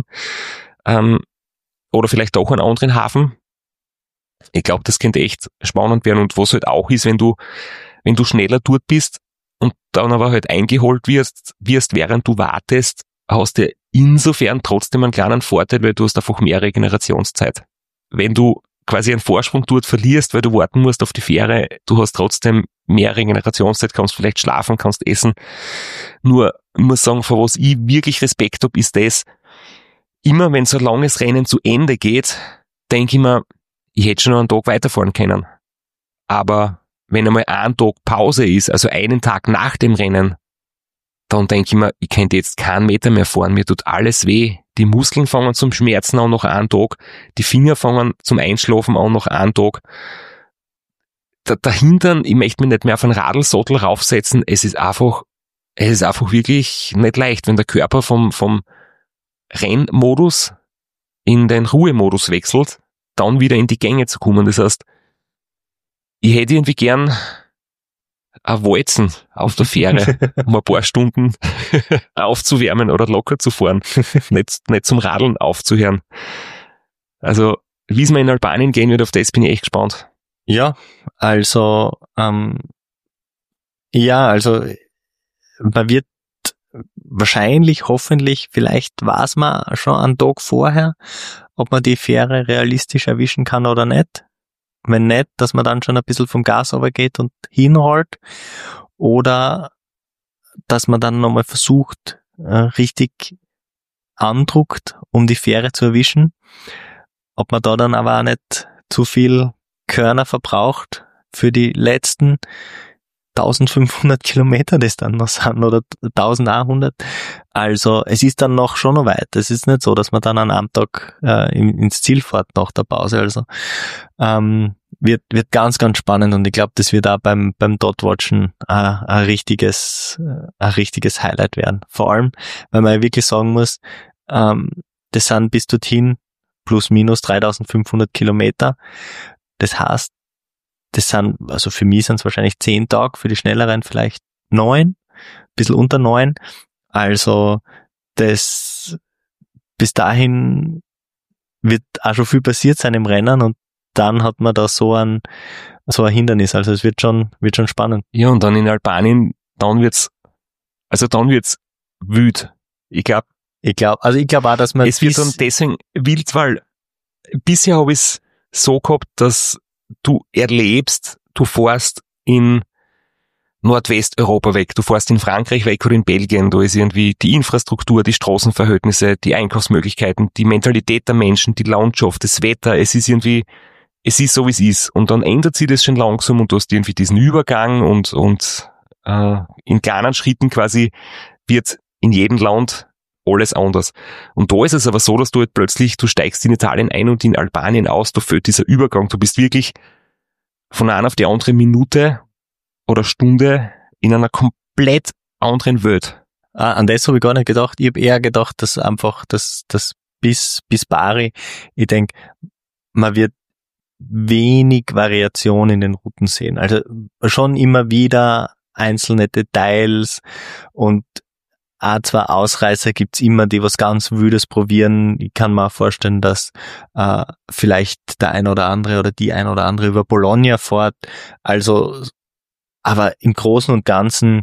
Oder vielleicht auch einen anderen Hafen. Ich glaube, das könnte echt spannend werden. Und was halt auch ist, wenn du schneller dort bist und dann aber halt eingeholt wirst, während du wartest, hast du insofern trotzdem einen kleinen Vorteil, weil du hast einfach mehr Regenerationszeit. Wenn du quasi einen Vorsprung dort verlierst, weil du warten musst auf die Fähre, du hast trotzdem mehr Regenerationszeit, kannst vielleicht schlafen, kannst essen. Nur, ich muss sagen, vor was ich wirklich Respekt habe, ist das, immer wenn so ein langes Rennen zu Ende geht, denke ich mir, ich hätte schon noch einen Tag weiterfahren können. Aber wenn einmal ein Tag Pause ist, also einen Tag nach dem Rennen, dann denke ich mir, ich könnte jetzt keinen Meter mehr fahren, mir tut alles weh. Die Muskeln fangen zum Schmerzen an nach einem Tag, die Finger fangen zum Einschlafen an nach einem Tag. Der Hintern, ich möchte mich nicht mehr auf einen Radlsattel raufsetzen, es ist einfach wirklich nicht leicht, wenn der Körper vom Rennmodus in den Ruhemodus wechselt, dann wieder in die Gänge zu kommen. Das heißt, ich hätte irgendwie gern ein Walzen auf der Fähre, um ein paar Stunden aufzuwärmen oder locker zu fahren, nicht zum Radeln aufzuhören. Also, wie es mir in Albanien gehen wird, auf das bin ich echt gespannt. Ja, also, man wird wahrscheinlich, hoffentlich, vielleicht weiß man schon einen Tag vorher, ob man die Fähre realistisch erwischen kann oder nicht. Wenn nicht, dass man dann schon ein bisschen vom Gas runtergeht und hinrollt. Oder dass man dann nochmal versucht, richtig andruckt, um die Fähre zu erwischen. Ob man da dann aber auch nicht zu viel Körner verbraucht für die letzten 1500 Kilometer, das dann noch sind, oder 1100. Also es ist dann noch schon noch weit. Es ist nicht so, dass man dann an einem Tag ins Ziel fährt nach der Pause. Also wird ganz, ganz spannend, und ich glaube, das wird auch beim Dot-Watchen ein richtiges Highlight werden. Vor allem, weil man ja wirklich sagen muss, das sind bis dorthin plus minus 3500 Kilometer. Das heißt, also für mich sind es wahrscheinlich 10 Tage, für die Schnelleren vielleicht 9, ein bisschen unter 9. Also bis dahin wird auch schon viel passiert sein im Rennen, und dann hat man da so ein Hindernis. Also es wird schon spannend. Ja, und dann in Albanien, dann wird's wild. Ich glaube auch, dass man es wird dann deswegen wild, weil bisher habe ich es so gehabt, dass du erlebst, du fährst in Nordwesteuropa weg, du fährst in Frankreich weg oder in Belgien, da ist irgendwie die Infrastruktur, die Straßenverhältnisse, die Einkaufsmöglichkeiten, die Mentalität der Menschen, die Landschaft, das Wetter, es ist so, wie es ist. Und dann ändert sich das schon langsam, und du hast irgendwie diesen Übergang, und in kleinen Schritten quasi wird in jedem Land alles anders. Und da ist es aber so, dass du halt plötzlich, du steigst in Italien ein und in Albanien aus, da fällt dieser Übergang, du bist wirklich von einer auf die andere Minute oder Stunde in einer komplett anderen Welt. An das habe ich gar nicht gedacht. Ich habe eher gedacht, dass einfach das bis Bari, ich denke, man wird wenig Variation in den Routen sehen. Also schon immer wieder einzelne Details, und auch zwar Ausreißer gibt's immer, die was ganz Wüdes probieren. Ich kann mir auch vorstellen, dass vielleicht der ein oder andere oder die ein oder andere über Bologna fährt. Also, aber im Großen und Ganzen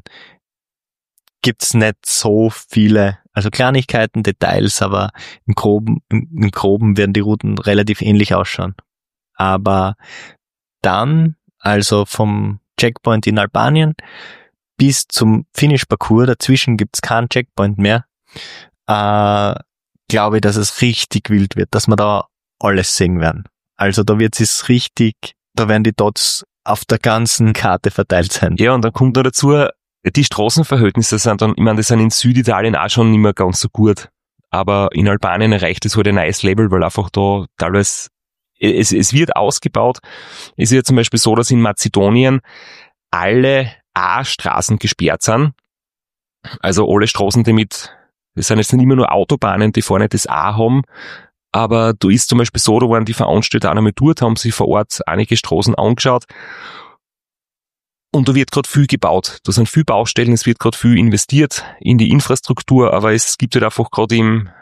gibt's nicht so viele, also Kleinigkeiten, Details, aber im Groben werden die Routen relativ ähnlich ausschauen. Aber dann, also vom Checkpoint in Albanien bis zum Finish-Parcours, dazwischen gibt's keinen Checkpoint mehr, glaube ich, dass es richtig wild wird, dass wir da alles sehen werden. Also da werden die Dots auf der ganzen Karte verteilt sein. Ja, und dann kommt noch dazu, die Straßenverhältnisse sind dann, ich meine, das sind in Süditalien auch schon nicht mehr ganz so gut, aber in Albanien erreicht es halt ein neues Level, weil einfach da teilweise, es wird ausgebaut. Es ist ja zum Beispiel so, dass in Mazedonien alle A-Straßen gesperrt sind. Also alle Straßen, das sind jetzt nicht immer nur Autobahnen, die vorne das A haben, aber da ist zum Beispiel so, da waren die Veranstalter auch einmal dort, haben sich vor Ort einige Straßen angeschaut, und da wird gerade viel gebaut. Da sind viele Baustellen, es wird gerade viel investiert in die Infrastruktur, aber es gibt halt einfach gerade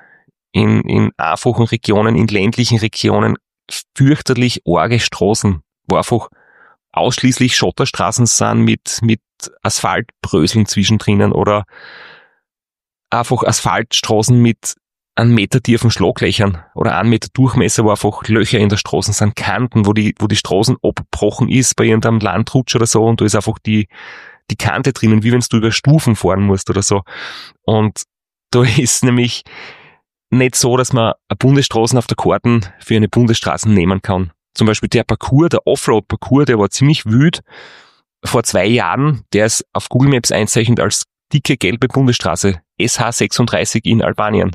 in einfachen Regionen, in ländlichen Regionen fürchterlich arge Straßen, wo einfach ausschließlich Schotterstraßen sind mit Asphaltbröseln zwischendrin, oder einfach Asphaltstraßen mit 1 Meter tiefen Schlaglöchern oder 1 Meter Durchmesser, wo einfach Löcher in der Straßen sind, Kanten, wo die Straßen abgebrochen ist bei irgendeinem Landrutsch oder so, und da ist einfach die Kante drinnen, wie wenn du über Stufen fahren musst oder so. Und da ist nämlich nicht so, dass man eine Bundesstraßen auf der Karten für eine Bundesstraße nehmen kann. Zum Beispiel der Parcours, der Offroad-Parcours, der war ziemlich wild. Vor 2 Jahren, der ist auf Google Maps einzeichnet als dicke gelbe Bundesstraße, SH36 in Albanien.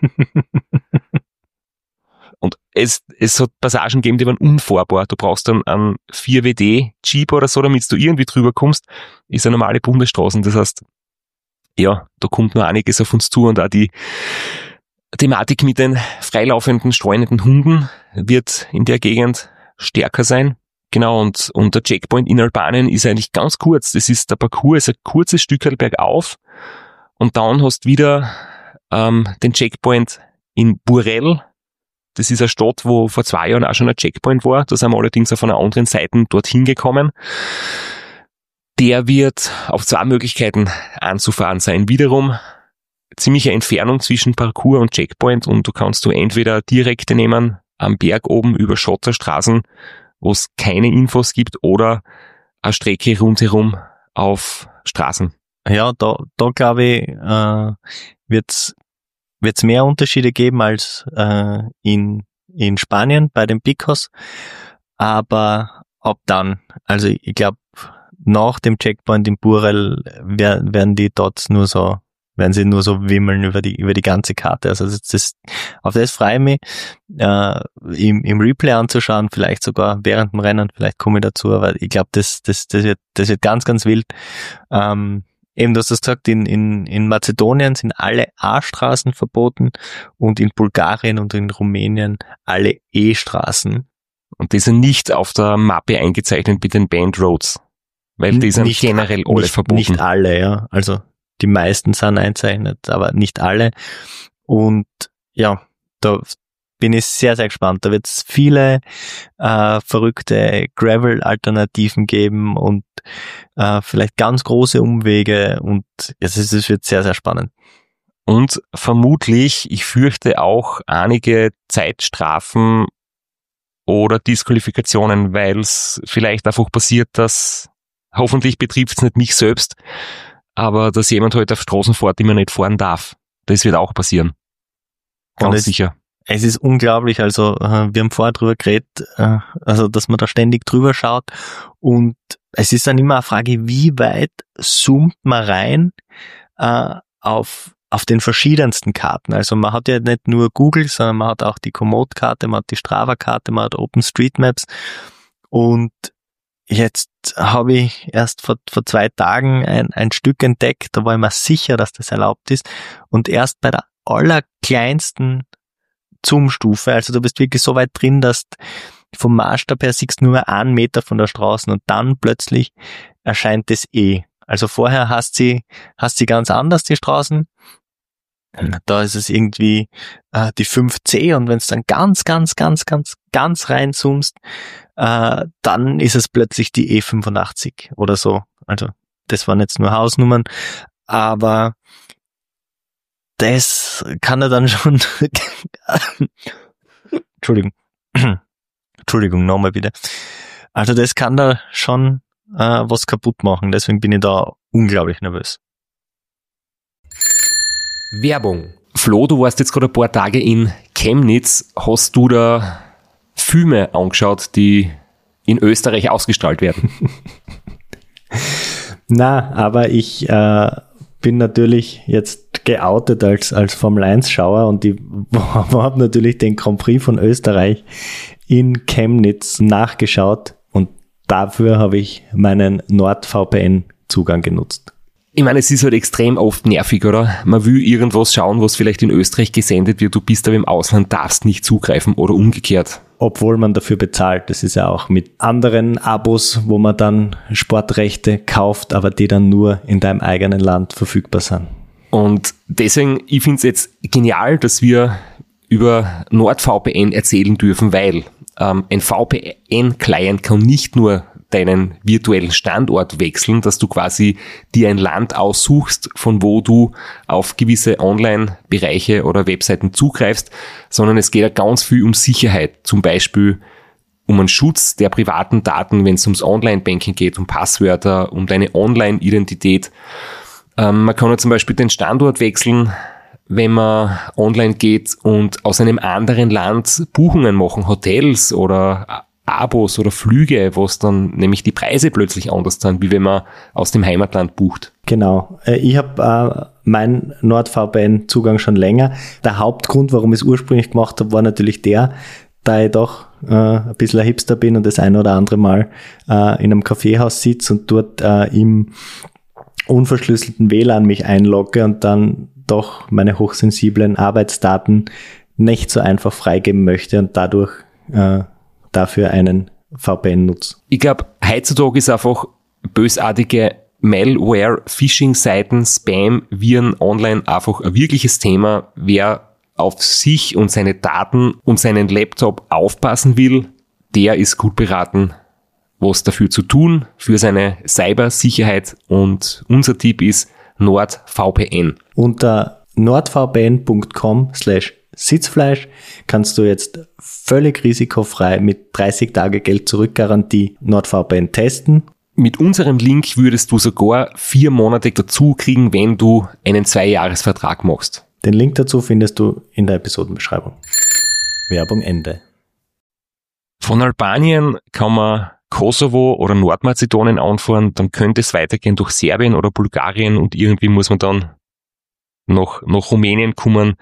Und es hat Passagen gegeben, die waren unfahrbar. Du brauchst dann einen 4WD Jeep oder so, damit du irgendwie drüber kommst. Ist eine normale Bundesstraße. Das heißt, ja, da kommt noch einiges auf uns zu, und auch die Thematik mit den freilaufenden, streunenden Hunden wird in der Gegend stärker sein. Genau, und der Checkpoint in Albanien ist eigentlich ganz kurz. Der Parcours ist ein kurzes Stückchen bergauf und dann hast du wieder den Checkpoint in Burrell. Das ist eine Stadt, wo vor 2 Jahren auch schon ein Checkpoint war. Da sind wir allerdings auf einer anderen Seite dorthin gekommen. Der wird auf 2 Möglichkeiten anzufahren sein. Wiederum ziemliche Entfernung zwischen Parcours und Checkpoint und du kannst entweder direkte nehmen am Berg oben über Schotterstraßen, wo es keine Infos gibt, oder eine Strecke rundherum auf Straßen. Ja, da glaube ich, wird's mehr Unterschiede geben als in Spanien bei den Picos. Aber ab dann, also ich glaube, nach dem Checkpoint in Burrell werden sie nur so wimmeln über die ganze Karte. Also auf das freue ich mich, im Replay anzuschauen, vielleicht sogar während dem Rennen, vielleicht komme ich dazu, aber ich glaube, das wird ganz, ganz wild. Eben, du hast das gesagt, in Mazedonien sind alle A-Straßen verboten und in Bulgarien und in Rumänien alle E-Straßen. Und die sind nicht auf der Mappe eingezeichnet mit den Banned Roads, weil die sind generell alle verboten. Nicht alle, ja. Also die meisten sind einzeichnet, aber nicht alle. Und ja, da bin ich sehr, sehr gespannt. Da wird es viele verrückte Gravel-Alternativen geben und vielleicht ganz große Umwege und es wird sehr, sehr spannend. Und vermutlich, ich fürchte auch einige Zeitstrafen oder Disqualifikationen, weil es vielleicht einfach passiert, dass hoffentlich betrifft es nicht mich selbst, aber dass jemand halt auf Straßen fährt, die man nicht fahren darf. Das wird auch passieren. Ganz sicher. Es ist unglaublich, also wir haben vorher drüber geredet, also dass man da ständig drüber schaut und es ist dann immer eine Frage, wie weit zoomt man rein auf den verschiedensten Karten. Also man hat ja nicht nur Google, sondern man hat auch die Komoot-Karte, man hat die Strava-Karte, man hat OpenStreetMaps und jetzt habe ich erst vor 2 Tagen ein Stück entdeckt, da war ich mir sicher, dass das erlaubt ist und erst bei der allerkleinsten Zoom-Stufe, also du bist wirklich so weit drin, dass vom Maßstab her siehst du nur 1 Meter von der Straße und dann plötzlich erscheint das Also vorher hast sie ganz anders, die Straßen. Da ist es irgendwie die 5C und wenn es dann ganz reinzoomst, dann ist es plötzlich die E85 oder so. Also das waren jetzt nur Hausnummern, aber das kann er dann schon Entschuldigung, nochmal bitte. Also das kann da schon was kaputt machen, deswegen bin ich da unglaublich nervös. Werbung. Flo, du warst jetzt gerade ein paar Tage in Chemnitz. Hast du da Filme angeschaut, die in Österreich ausgestrahlt werden? Na, aber ich bin natürlich jetzt geoutet als Formel-1-Schauer und ich habe natürlich den Grand Prix von Österreich in Chemnitz nachgeschaut und dafür habe ich meinen NordVPN-Zugang genutzt. Ich meine, es ist halt extrem oft nervig, oder? Man will irgendwas schauen, was vielleicht in Österreich gesendet wird, du bist aber im Ausland, darfst nicht zugreifen oder umgekehrt. Obwohl man dafür bezahlt. Das ist ja auch mit anderen Abos, wo man dann Sportrechte kauft, aber die dann nur in deinem eigenen Land verfügbar sind. Und deswegen, ich finde es jetzt genial, dass wir über NordVPN erzählen dürfen, weil ein VPN-Client kann nicht nur deinen virtuellen Standort wechseln, dass du quasi dir ein Land aussuchst, von wo du auf gewisse Online-Bereiche oder Webseiten zugreifst, sondern es geht ja ganz viel um Sicherheit, zum Beispiel um einen Schutz der privaten Daten, wenn es ums Online-Banking geht, um Passwörter, um deine Online-Identität. Man kann ja zum Beispiel den Standort wechseln, wenn man online geht und aus einem anderen Land Buchungen machen, Hotels oder Abos oder Flüge, wo es dann nämlich die Preise plötzlich anders sind, wie wenn man aus dem Heimatland bucht. Genau. Ich habe meinen NordVPN-Zugang schon länger. Der Hauptgrund, warum ich es ursprünglich gemacht habe, war natürlich der, da ich doch ein bisschen ein Hipster bin und das ein oder andere Mal in einem Kaffeehaus sitze und dort im unverschlüsselten WLAN mich einlogge und dann doch meine hochsensiblen Arbeitsdaten nicht so einfach freigeben möchte und dadurch dafür einen VPN nutze. Ich glaube, heutzutage ist einfach bösartige Malware, Phishing-Seiten, Spam, Viren online einfach ein wirkliches Thema. Wer auf sich und seine Daten und seinen Laptop aufpassen will, der ist gut beraten, was dafür zu tun, für seine Cybersicherheit. Und unser Tipp ist NordVPN. Unter nordvpn.com/Sitzfleisch kannst du jetzt völlig risikofrei mit 30 Tage Geld-Zurück-Garantie NordVPN testen. Mit unserem Link würdest du sogar 4 Monate dazu kriegen, wenn du einen 2-Jahres-Vertrag machst. Den Link dazu findest du in der Episodenbeschreibung. Werbung Ende. Von Albanien kann man Kosovo oder Nordmazedonien anfahren, dann könnte es weitergehen durch Serbien oder Bulgarien und irgendwie muss man dann nach Rumänien kommen.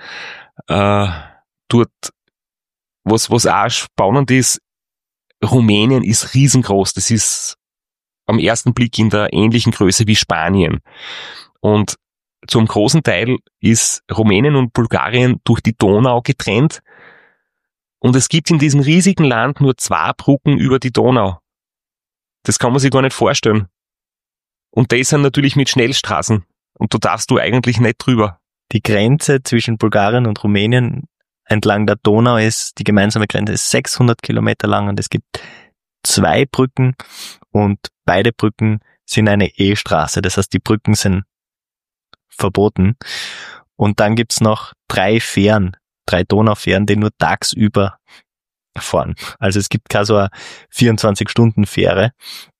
Dort, was auch spannend ist, Rumänien ist riesengroß. Das ist am ersten Blick in der ähnlichen Größe wie Spanien. Und zum großen Teil ist Rumänien und Bulgarien durch die Donau getrennt. Und es gibt in diesem riesigen Land nur 2 Brücken über die Donau. Das kann man sich gar nicht vorstellen. Und das sind natürlich mit Schnellstraßen. Und da darfst du eigentlich nicht drüber. Die Grenze zwischen Bulgarien und Rumänien entlang der Donau die gemeinsame Grenze ist 600 Kilometer lang und es gibt 2 Brücken und beide Brücken sind eine E-Straße. Das heißt, die Brücken sind verboten. Und dann gibt's noch 3 Fähren, 3 Donaufähren, die nur tagsüber fahren. Also es gibt keine so eine 24-Stunden-Fähre.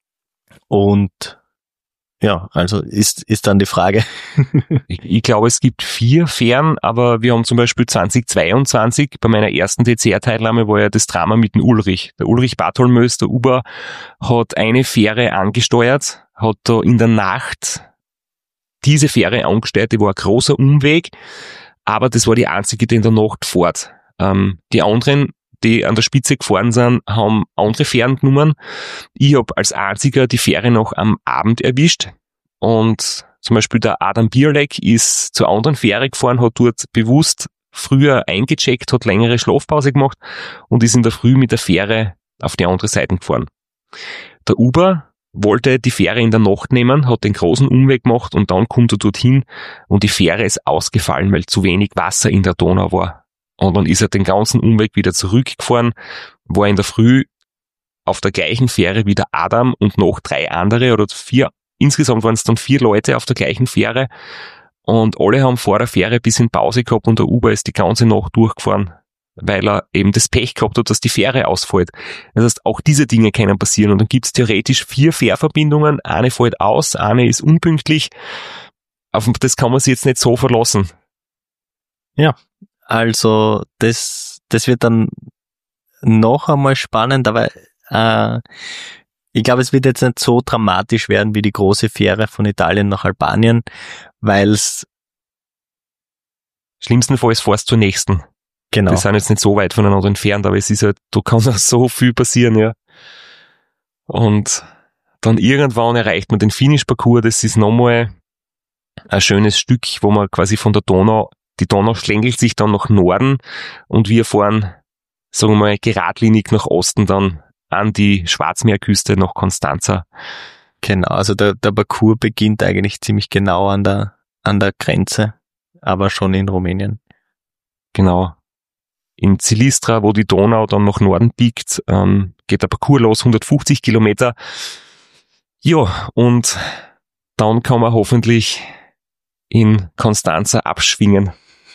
Und ja, also ist dann die Frage. Ich glaube, es gibt 4 Fähren, aber wir haben zum Beispiel 2022, bei meiner ersten DCR-Teilnahme war ja das Drama mit dem Ulrich. Der Ulrich Bartholmös, der Uber, hat eine Fähre angesteuert, hat da in der Nacht diese Fähre angesteuert, die war ein großer Umweg, aber das war die einzige, die in der Nacht fährt. Die anderen, die an der Spitze gefahren sind, haben andere Fähren genommen. Ich habe als einziger die Fähre noch am Abend erwischt und zum Beispiel der Adam Bierleck ist zur anderen Fähre gefahren, hat dort bewusst früher eingecheckt, hat längere Schlafpause gemacht und ist in der Früh mit der Fähre auf die andere Seite gefahren. Der Uber wollte die Fähre in der Nacht nehmen, hat den großen Umweg gemacht und dann kommt er dorthin und die Fähre ist ausgefallen, weil zu wenig Wasser in der Donau war. Und dann ist er den ganzen Umweg wieder zurückgefahren, war in der Früh auf der gleichen Fähre wie der Adam und noch 3 andere oder 4, insgesamt waren es dann 4 Leute auf der gleichen Fähre und alle haben vor der Fähre ein bisschen Pause gehabt und der Uber ist die ganze Nacht durchgefahren, weil er eben das Pech gehabt hat, dass die Fähre ausfällt. Das heißt, auch diese Dinge können passieren und dann gibt es theoretisch 4 Fährverbindungen, eine fällt aus, eine ist unpünktlich. Auf das kann man sich jetzt nicht so verlassen. Ja. Also das wird dann noch einmal spannend, aber ich glaube, es wird jetzt nicht so dramatisch werden wie die große Fähre von Italien nach Albanien, weil es schlimmstenfalls fährst zur nächsten. Genau. Die sind jetzt nicht so weit voneinander entfernt, aber es ist halt, da kann auch so viel passieren, ja. Und dann irgendwann erreicht man den Finish-Parcours, das ist nochmal ein schönes Stück, wo man quasi von der Donau, die Donau schlängelt sich dann nach Norden und wir fahren, sagen wir mal, geradlinig nach Osten dann an die Schwarzmeerküste nach Constanza. Genau, also der Parcours beginnt eigentlich ziemlich genau an der Grenze, aber schon in Rumänien. Genau. In Silistra, wo die Donau dann nach Norden biegt, geht der Parcours los, 150 Kilometer. Ja, und dann kann man hoffentlich in Constanza abschwingen.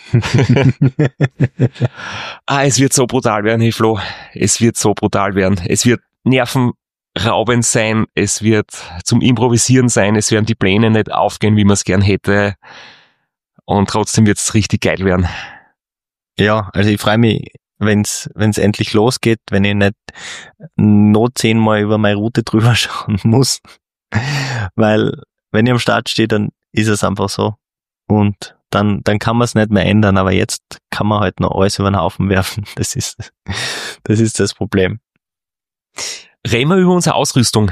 Es wird so brutal werden, hey Flo. Es wird so brutal werden. Es wird nervenraubend sein. Es wird zum Improvisieren sein. Es werden die Pläne nicht aufgehen, wie man es gern hätte. Und trotzdem wird es richtig geil werden. Ja, also ich freue mich, wenn's endlich losgeht, wenn ich nicht noch 10-mal über meine Route drüber schauen muss. Weil, wenn ich am Start stehe, dann ist es einfach so. Und dann kann man es nicht mehr ändern, aber jetzt kann man halt noch alles über den Haufen werfen. Das ist das Problem. Reden wir über unsere Ausrüstung.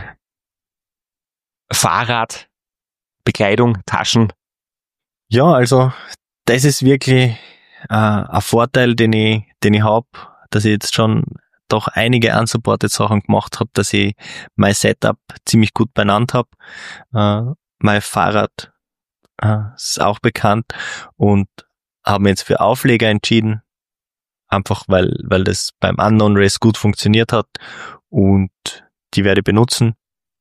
Fahrrad, Bekleidung, Taschen. Ja, also das ist wirklich ein Vorteil, den ich habe, dass ich jetzt schon doch einige unsupported Sachen gemacht habe, dass ich mein Setup ziemlich gut beieinander habe. Mein Fahrrad ist auch bekannt und habe mich jetzt für Aufleger entschieden, einfach weil das beim Unknown Race gut funktioniert hat und die werde ich benutzen.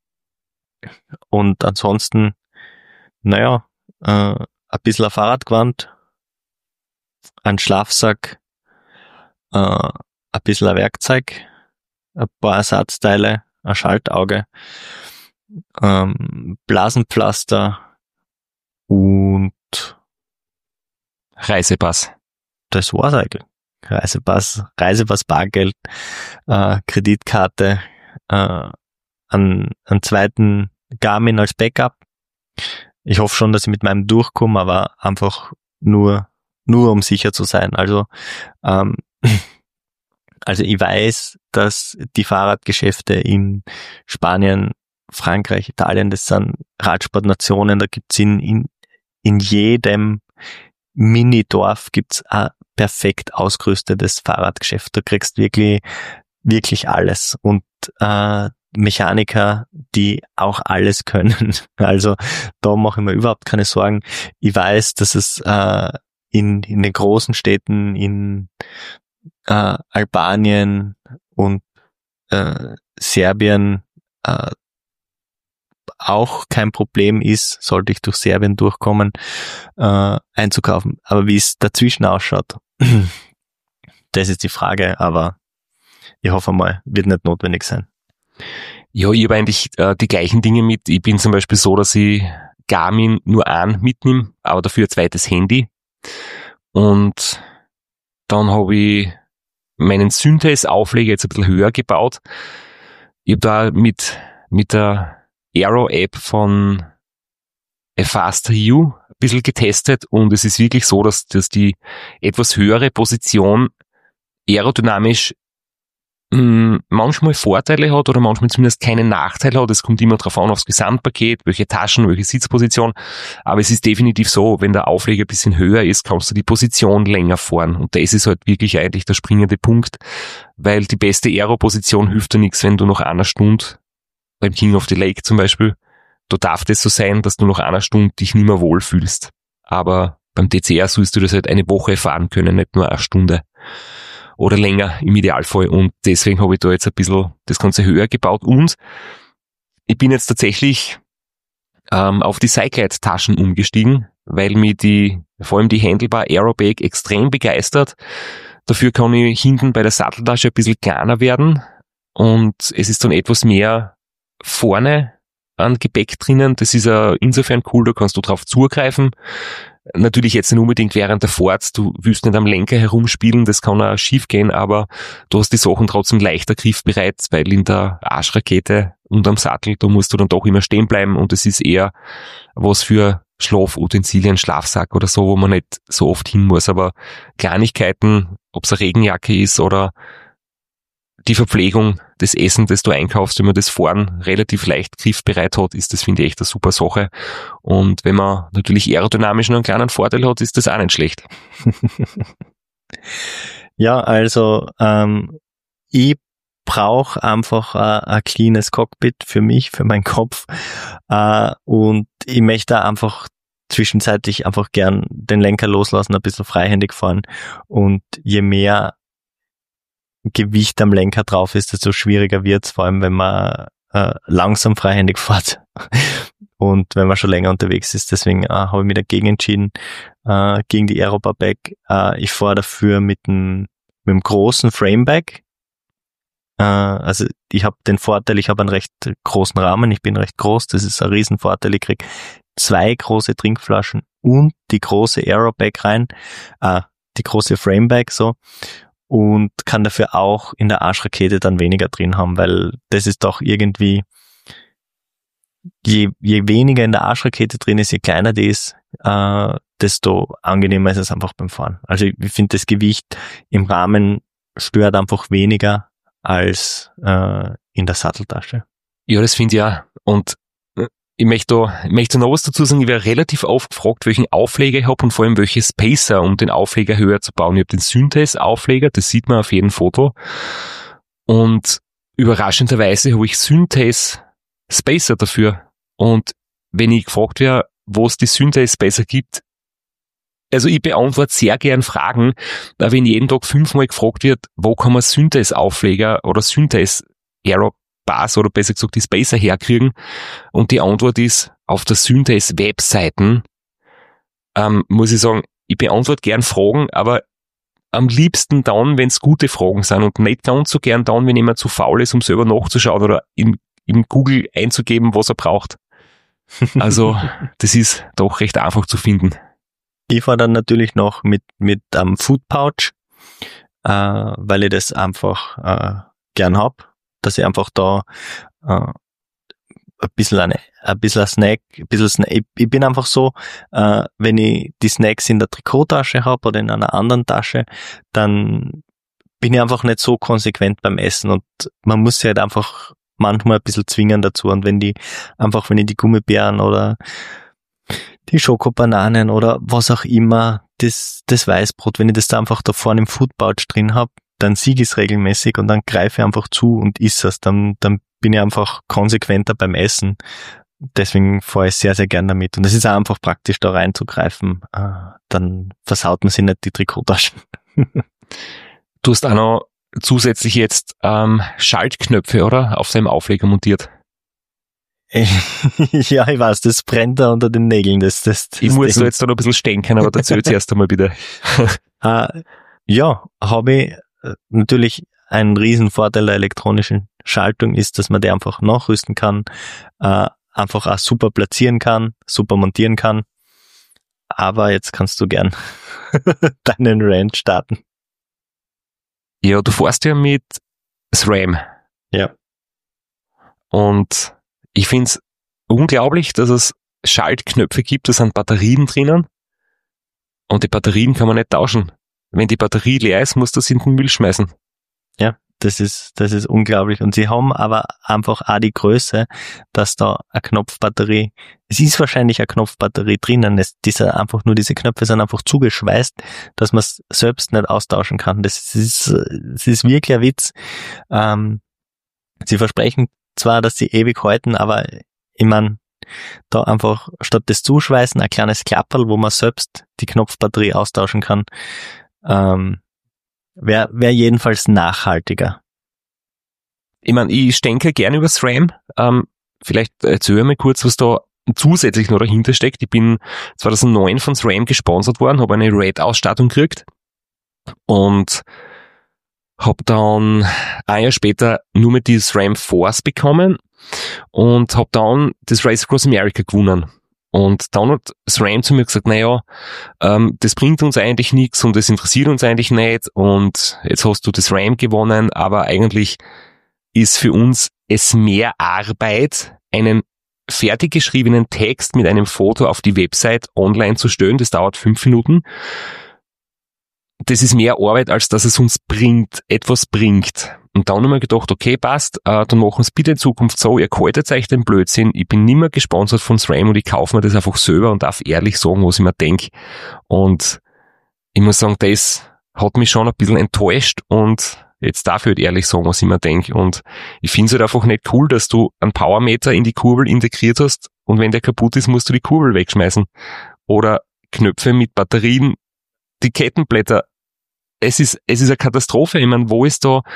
Und ansonsten, ein bisschen ein Fahrradgewand, ein Schlafsack, ein bisschen ein Werkzeug, ein paar Ersatzteile, ein Schaltauge, Blasenpflaster und Reisepass. Das war's eigentlich. Reisepass, Bargeld, Kreditkarte, einen zweiten Garmin als Backup. Ich hoffe schon, dass ich mit meinem durchkomme, aber einfach nur um sicher zu sein. Also ich weiß, dass die Fahrradgeschäfte in Spanien, Frankreich, Italien, das sind Radsportnationen, da gibt's in jedem Mini-Dorf gibt's ein perfekt ausgerüstetes Fahrradgeschäft. Du kriegst wirklich, wirklich alles und Mechaniker, die auch alles können. Also da mache ich mir überhaupt keine Sorgen. Ich weiß, dass es in den großen Städten in Albanien und Serbien auch kein Problem ist, sollte ich durch Serbien durchkommen, einzukaufen. Aber wie es dazwischen ausschaut, das ist die Frage, aber ich hoffe mal, wird nicht notwendig sein. Ja, ich habe eigentlich die gleichen Dinge mit. Ich bin zum Beispiel so, dass ich Garmin nur einen mitnehme, aber dafür ein zweites Handy. Und dann habe ich meinen Synthes-Aufleger jetzt ein bisschen höher gebaut. Ich habe da mit der Aero-App von A Faster You ein bisschen getestet und es ist wirklich so, dass die etwas höhere Position aerodynamisch manchmal Vorteile hat oder manchmal zumindest keine Nachteile hat. Es kommt immer drauf an, aufs Gesamtpaket, welche Taschen, welche Sitzposition. Aber es ist definitiv so, wenn der Aufleger ein bisschen höher ist, kannst du die Position länger fahren. Und das ist halt wirklich eigentlich der springende Punkt, weil die beste Aero-Position hilft dir nichts, wenn du nach einer Stunde, beim King of the Lake zum Beispiel, da darf das so sein, dass du nach einer Stunde dich nicht mehr wohlfühlst. Aber beim DCR sollst du das halt eine Woche fahren können, nicht nur eine Stunde. Oder länger im Idealfall. Und deswegen habe ich da jetzt ein bisschen das Ganze höher gebaut. Und ich bin jetzt tatsächlich auf die Cyclide-Taschen umgestiegen, weil mich vor allem die Handlebar Aerobag extrem begeistert. Dafür kann ich hinten bei der Satteltasche ein bisschen kleiner werden. Und es ist dann etwas mehr vorne an Gepäck drinnen. Das ist insofern cool, da kannst du drauf zugreifen. Natürlich jetzt nicht unbedingt während der Fahrt, du willst nicht am Lenker herumspielen, das kann auch schief gehen, aber du hast die Sachen trotzdem leichter griffbereit, weil in der Arschrakete unterm Sattel, da musst du dann doch immer stehen bleiben und es ist eher was für Schlafutensilien, Schlafsack oder so, wo man nicht so oft hin muss, aber Kleinigkeiten, ob es eine Regenjacke ist oder die Verpflegung, das Essen, das du einkaufst, wenn man das Fahren relativ leicht griffbereit hat, ist das, finde ich, echt eine super Sache. Und wenn man natürlich aerodynamisch noch einen kleinen Vorteil hat, ist das auch nicht schlecht. Ja, also ich brauche einfach ein cleanes Cockpit für mich, für meinen Kopf. Und ich möchte einfach zwischenzeitlich einfach gern den Lenker loslassen, ein bisschen freihändig fahren. Und je mehr Gewicht am Lenker drauf ist, desto schwieriger wird's, vor allem wenn man langsam freihändig fährt und wenn man schon länger unterwegs ist. Deswegen habe ich mich dagegen entschieden, gegen die Aero-Bag. Ich fahre dafür mit dem großen Framebag. Also ich habe den Vorteil, ich habe einen recht großen Rahmen, ich bin recht groß, das ist ein Riesenvorteil. Ich krieg 2 große Trinkflaschen und die große Aero-Bag rein, die große Framebag so. Und kann dafür auch in der Arschrakete dann weniger drin haben, weil das ist doch irgendwie, je weniger in der Arschrakete drin ist, je kleiner die ist, desto angenehmer ist es einfach beim Fahren. Also ich finde, das Gewicht im Rahmen stört einfach weniger als in der Satteltasche. Ja, das finde ich auch. Und ich möchte noch was dazu sagen. Ich werde relativ oft gefragt, welchen Aufleger ich habe und vor allem welche Spacer, um den Aufleger höher zu bauen. Ich habe den Synthes-Aufleger, das sieht man auf jedem Foto. Und überraschenderweise habe ich Synthes Spacer dafür. Und wenn ich gefragt wäre, wo es die Synthes Spacer gibt, also ich beantworte sehr gern Fragen, da wenn jeden Tag 5-mal gefragt wird, wo kann man Synthes Aufleger oder Synthes Aero Bars oder besser gesagt die Spacer herkriegen, und die Antwort ist auf der Synthes Webseiten, muss ich sagen, ich beantworte gern Fragen, aber am liebsten dann, wenn es gute Fragen sind, und nicht ganz so gern dann, wenn jemand zu faul ist, um selber nachzuschauen oder in Google einzugeben, was er braucht. Also das ist doch recht einfach zu finden. Ich fahre dann natürlich noch mit einem Food Pouch, weil ich das einfach gern hab, dass ich einfach da ein bisschen Snack. Ich bin einfach so, wenn ich die Snacks in der Trikottasche habe oder in einer anderen Tasche, dann bin ich einfach nicht so konsequent beim Essen, und man muss sich halt einfach manchmal ein bisschen zwingen dazu. Und wenn ich die Gummibären oder die Schokobananen oder was auch immer, das Weißbrot, wenn ich das da einfach da vorne im Foodpouch drin habe, dann siege ich es regelmäßig und dann greife ich einfach zu und isse es. Dann bin ich einfach konsequenter beim Essen. Deswegen fahre ich sehr, sehr gern damit. Und es ist auch einfach praktisch, da reinzugreifen. Dann versaut man sich nicht die Trikottaschen. Du hast auch noch zusätzlich jetzt Schaltknöpfe, oder? Auf seinem Aufleger montiert. Ja, ich weiß, das brennt da unter den Nägeln. Das ich muss da jetzt da noch ein bisschen stenken, aber erzähl zuerst einmal bitte. Ja, habe ich natürlich ein Riesenvorteil der elektronischen Schaltung ist, dass man die einfach nachrüsten kann, einfach auch super platzieren kann, super montieren kann. Aber jetzt kannst du gern deinen Rant starten. Ja, du fährst ja mit SRAM. Ja. Und ich find's unglaublich, dass es Schaltknöpfe gibt, da sind Batterien drinnen, und die Batterien kann man nicht tauschen. Wenn die Batterie leer ist, musst du sie in den Müll schmeißen. Ja, das ist unglaublich. Und sie haben aber einfach auch die Größe, dass da eine Knopfbatterie, es ist wahrscheinlich eine Knopfbatterie drinnen, diese Knöpfe sind einfach zugeschweißt, dass man es selbst nicht austauschen kann. Das ist wirklich ein Witz. Sie versprechen zwar, dass sie ewig halten, aber ich meine, da einfach statt des Zuschweißen ein kleines Klapperl, wo man selbst die Knopfbatterie austauschen kann, wäre jedenfalls nachhaltiger. Ich meine, ich denke gerne über SRAM. Vielleicht erzähl mir kurz, was da zusätzlich noch dahinter steckt. Ich bin 2009 von SRAM gesponsert worden, habe eine Red-Ausstattung gekriegt und habe dann ein Jahr später nur mit die SRAM Force bekommen und habe dann das Race Across America gewonnen. Und dann hat SRAM zu mir gesagt, naja, das bringt uns eigentlich nichts und das interessiert uns eigentlich nicht, und jetzt hast du das SRAM gewonnen, aber eigentlich ist für uns es mehr Arbeit, einen fertig geschriebenen Text mit einem Foto auf die Website online zu stellen. Das dauert 5 Minuten. Das ist mehr Arbeit, als dass es uns etwas bringt. Und dann haben wir gedacht, okay, passt, dann machen wir es bitte in Zukunft so, ihr haltet euch den Blödsinn, ich bin nicht mehr gesponsert von SRAM und ich kaufe mir das einfach selber und darf ehrlich sagen, was ich mir denke. Und ich muss sagen, das hat mich schon ein bisschen enttäuscht, und jetzt darf ich halt ehrlich sagen, was ich mir denke. Und ich finde es halt einfach nicht cool, dass du einen Powermeter in die Kurbel integriert hast und wenn der kaputt ist, musst du die Kurbel wegschmeißen. Oder Knöpfe mit Batterien, die Kettenblätter. Es ist eine Katastrophe. Ich meine, wo ist da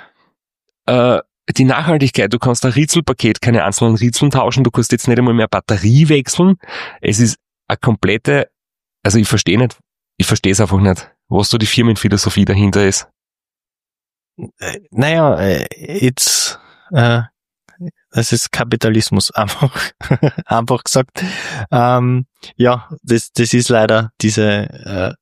die Nachhaltigkeit? Du kannst ein Ritzelpaket, keine einzelnen Ritzeln tauschen, du kannst jetzt nicht einmal mehr Batterie wechseln. Es ist eine komplette, also ich verstehe es einfach nicht, was da die Firmenphilosophie dahinter ist. Naja, es ist Kapitalismus, einfach gesagt. Ja, das ist leider diese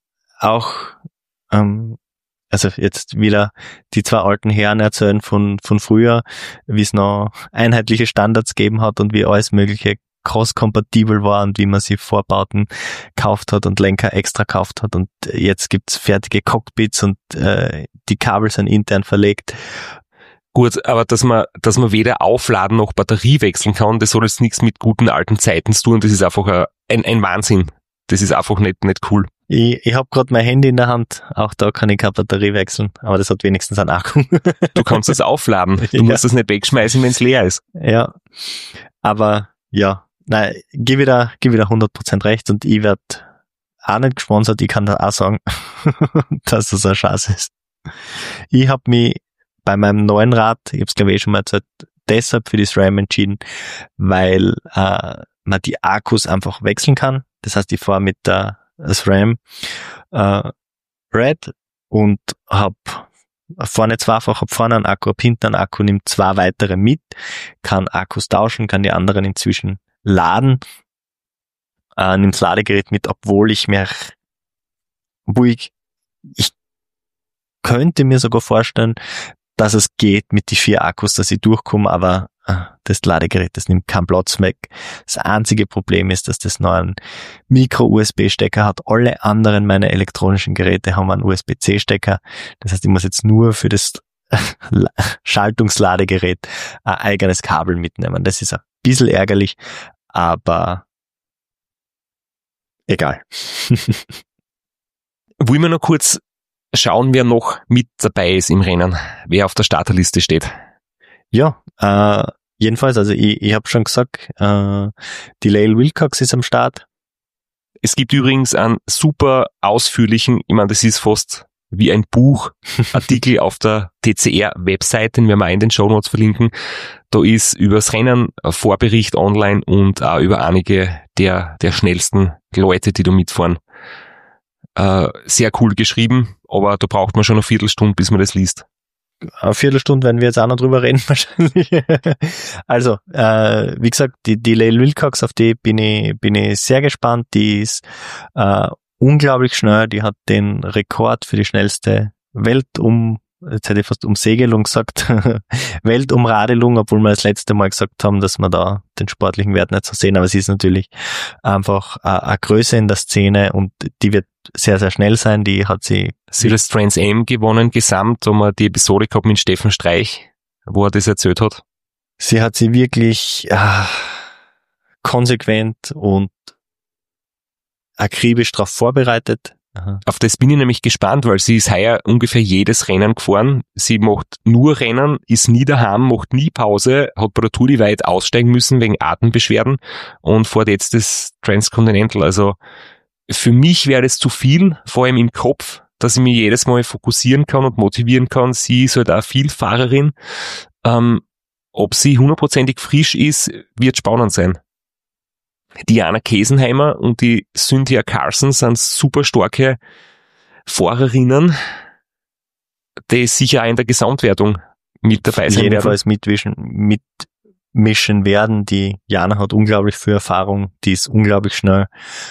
also jetzt wieder die zwei alten Herren erzählen von früher, wie es noch einheitliche Standards gegeben hat und wie alles mögliche cross-kompatibel war und wie man sich Vorbauten gekauft hat und Lenker extra gekauft hat, und jetzt gibt's fertige Cockpits und die Kabel sind intern verlegt. Gut, aber dass man weder aufladen noch Batterie wechseln kann, das hat jetzt nichts mit guten alten Zeiten zu tun, das ist einfach ein Wahnsinn. Das ist einfach nicht cool. Ich habe gerade mein Handy in der Hand, auch da kann ich keine Batterie wechseln, aber das hat wenigstens einen Akku. Du kannst es aufladen, du musst es nicht wegschmeißen, wenn es leer ist. Ja, aber ja, nein, gib wieder 100% recht und ich werd auch nicht gesponsert, ich kann da auch sagen, dass das ein Schatz ist. Ich habe mich bei meinem neuen Rad, ich habe es glaube ich schon mal erzählt, deshalb für die SRAM entschieden, weil man die Akkus einfach wechseln kann. Das heißt, ich fahre mit der SRAM Red und habe vorne zweifach, habe vorne einen Akku, habe hinten einen Akku, nimm 2 weitere mit, kann Akkus tauschen, kann die anderen inzwischen laden, nimm das Ladegerät mit, obwohl ich könnte mir sogar vorstellen, dass es geht mit die 4 Akkus, dass ich durchkomme, aber das Ladegerät, das nimmt keinen Platz weg. Das einzige Problem ist, dass das noch einen Micro-USB-Stecker hat. Alle anderen meiner elektronischen Geräte haben einen USB-C-Stecker. Das heißt, ich muss jetzt nur für das Schaltungsladegerät ein eigenes Kabel mitnehmen. Das ist ein bisschen ärgerlich, aber egal. Wollen wir noch kurz schauen, wer noch mit dabei ist im Rennen, wer auf der Starterliste steht? Ja, jedenfalls, also ich habe schon gesagt, die Lael Wilcox ist am Start. Es gibt übrigens einen super ausführlichen, ich meine, das ist fast wie ein Buch, Artikel auf der TCR-Webseite, den werden wir auch in den Shownotes verlinken. Da ist übers Rennen ein Vorbericht online und auch über einige der schnellsten Leute, die da mitfahren. Sehr cool geschrieben, aber da braucht man schon eine Viertelstunde, bis man das liest. Eine Viertelstunde werden wir jetzt auch noch drüber reden wahrscheinlich. Also, wie gesagt, die Lael Wilcox, auf die bin ich sehr gespannt. Die ist unglaublich schnell. Die hat den Rekord für die schnellste jetzt hätte ich fast Umsegelung gesagt, Weltumradelung, obwohl wir das letzte Mal gesagt haben, dass wir da den sportlichen Wert nicht so sehen, aber sie ist natürlich einfach eine Größe in der Szene und die wird sehr, sehr schnell sein, sie hat das Trans Am gewonnen, gesamt, haben wir die Episode gehabt mit Steffen Streich, wo er das erzählt hat. Sie hat sie wirklich konsequent und akribisch darauf vorbereitet. Aha. Auf das bin ich nämlich gespannt, weil sie ist heuer ungefähr jedes Rennen gefahren. Sie macht nur Rennen, ist nie daheim, macht nie Pause, hat bei der Tour weit aussteigen müssen wegen Atembeschwerden und fährt jetzt das Transcontinental. Also für mich wäre das zu viel, vor allem im Kopf, dass ich mich jedes Mal fokussieren kann und motivieren kann. Sie ist halt auch Vielfahrerin. Ob sie 100%ig frisch ist, wird spannend sein. Diana Kesenheimer und die Cynthia Carson sind super starke Fahrerinnen, die sicher auch in der Gesamtwertung mit dabei sein werden. Jedenfalls mitmischen werden. Die Jana hat unglaublich viel Erfahrung, die ist unglaublich schnell,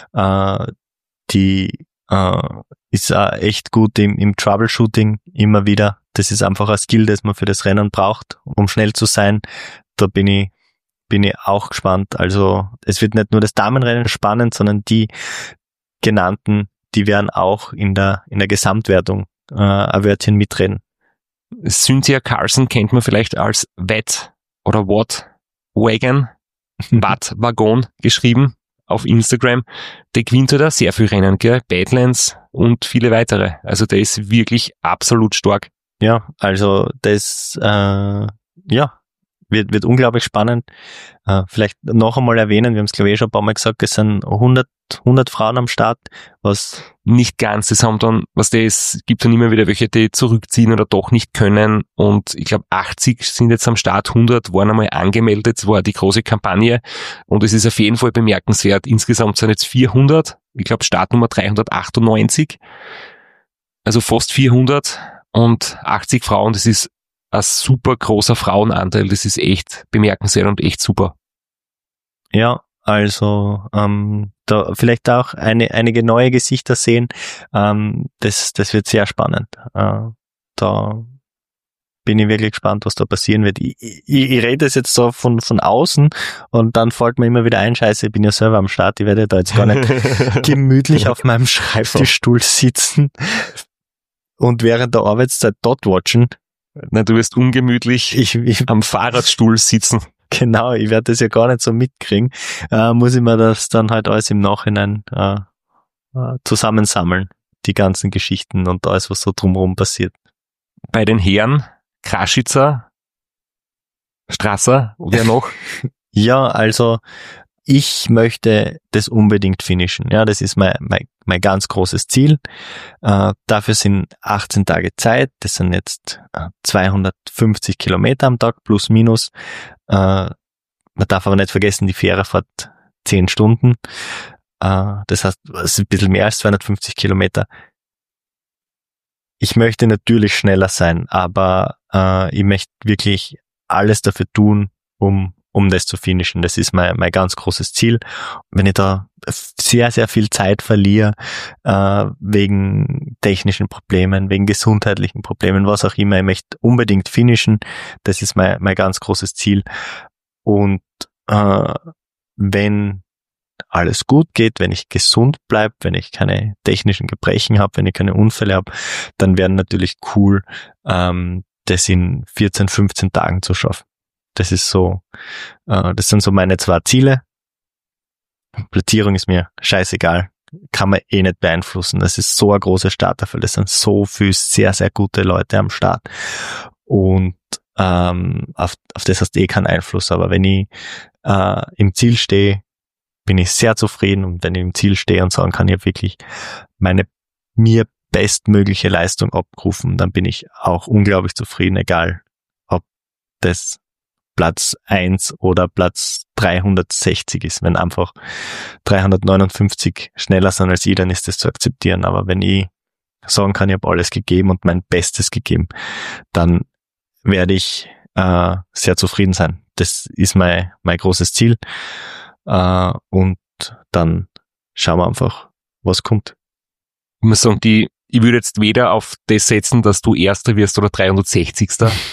die ist auch echt gut im Troubleshooting immer wieder. Das ist einfach ein Skill, das man für das Rennen braucht, um schnell zu sein. Da bin ich auch gespannt. Also es wird nicht nur das Damenrennen spannend, sondern die genannten, die werden auch in der Gesamtwertung ein Wörtchen mitreden. Cynthia Carson kennt man vielleicht als Watt oder Watt-Wagon, Watt-Wagon geschrieben auf Instagram. Der gewinnt da sehr viel Rennen, gell? Badlands und viele weitere. Also der ist wirklich absolut stark. Ja, also das wird unglaublich spannend. Vielleicht noch einmal erwähnen, wir haben es glaube ich schon ein paar Mal gesagt, es sind 100 Frauen am Start, was nicht ganz, es gibt dann immer wieder welche, die zurückziehen oder doch nicht können und ich glaube 80 sind jetzt am Start, 100 waren einmal angemeldet, es war die große Kampagne und es ist auf jeden Fall bemerkenswert, insgesamt sind jetzt 400, ich glaube Startnummer 398, also fast 400 und 80 Frauen, das ist ein super großer Frauenanteil, das ist echt bemerkenswert und echt super. Ja, also da vielleicht auch einige neue Gesichter sehen, das wird sehr spannend. Da bin ich wirklich gespannt, was da passieren wird. Ich rede es jetzt so von außen und dann fällt mir immer wieder ein, scheiße, ich bin ja selber am Start, ich werde da jetzt gar nicht gemütlich auf meinem Schreibtischstuhl sitzen und während der Arbeitszeit dort watchen. Nein, du wirst ungemütlich am Fahrradstuhl sitzen. Genau, ich werde das ja gar nicht so mitkriegen. Muss ich mir das dann halt alles im Nachhinein zusammensammeln, die ganzen Geschichten und alles, was so drumherum passiert. Bei den Herren, Kraschitzer, Strasser, wer noch? Ja, also ich möchte das unbedingt finishen. Ja, das ist mein ganz großes Ziel. Dafür sind 18 Tage Zeit. Das sind jetzt 250 Kilometer am Tag plus minus. Man darf aber nicht vergessen, die Fähre fährt 10 Stunden. Das heißt, es ist ein bisschen mehr als 250 Kilometer. Ich möchte natürlich schneller sein, aber ich möchte wirklich alles dafür tun, um das zu finishen. Das ist mein ganz großes Ziel. Wenn ich da sehr, sehr viel Zeit verliere, wegen technischen Problemen, wegen gesundheitlichen Problemen, was auch immer, ich möchte unbedingt finishen. Das ist mein ganz großes Ziel. Und wenn alles gut geht, wenn ich gesund bleibe, wenn ich keine technischen Gebrechen habe, wenn ich keine Unfälle habe, dann wäre natürlich cool, das in 14, 15 Tagen zu schaffen. Das ist so, das sind so meine 2 Ziele. Platzierung ist mir scheißegal, kann man eh nicht beeinflussen. Das ist so ein großer Starterfeld, es sind so viele sehr, sehr gute Leute am Start. Und auf das hast du eh keinen Einfluss. Aber wenn ich im Ziel stehe, bin ich sehr zufrieden. Und wenn ich im Ziel stehe und sagen kann, ich habe wirklich meine mir bestmögliche Leistung abgerufen, dann bin ich auch unglaublich zufrieden, egal ob das Platz 1 oder Platz 360 ist. Wenn einfach 359 schneller sind als ich, dann ist das zu akzeptieren. Aber wenn ich sagen kann, ich habe alles gegeben und mein Bestes gegeben, dann werde ich sehr zufrieden sein. Das ist mein großes Ziel. Und dann schauen wir einfach, was kommt. Ich muss sagen, ich würde jetzt weder auf das setzen, dass du Erster wirst oder 360.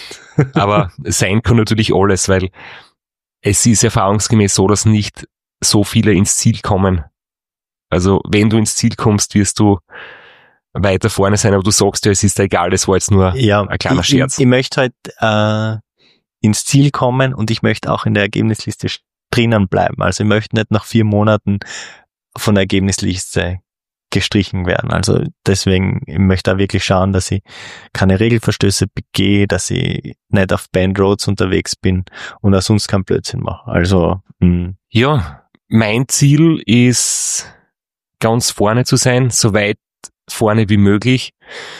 Aber sein kann natürlich alles, weil es ist erfahrungsgemäß so, dass nicht so viele ins Ziel kommen. Also wenn du ins Ziel kommst, wirst du weiter vorne sein, aber du sagst ja, es ist egal, das war jetzt nur ein kleiner Scherz. Ich möchte halt ins Ziel kommen und ich möchte auch in der Ergebnisliste drinnen bleiben. Also ich möchte nicht nach 4 Monaten von der Ergebnisliste gestrichen werden. Also deswegen, ich möchte da wirklich schauen, dass ich keine Regelverstöße begehe, dass ich nicht auf Banned Roads unterwegs bin und auch sonst keinen Blödsinn mache. Also ja, mein Ziel ist, ganz vorne zu sein, so weit vorne wie möglich.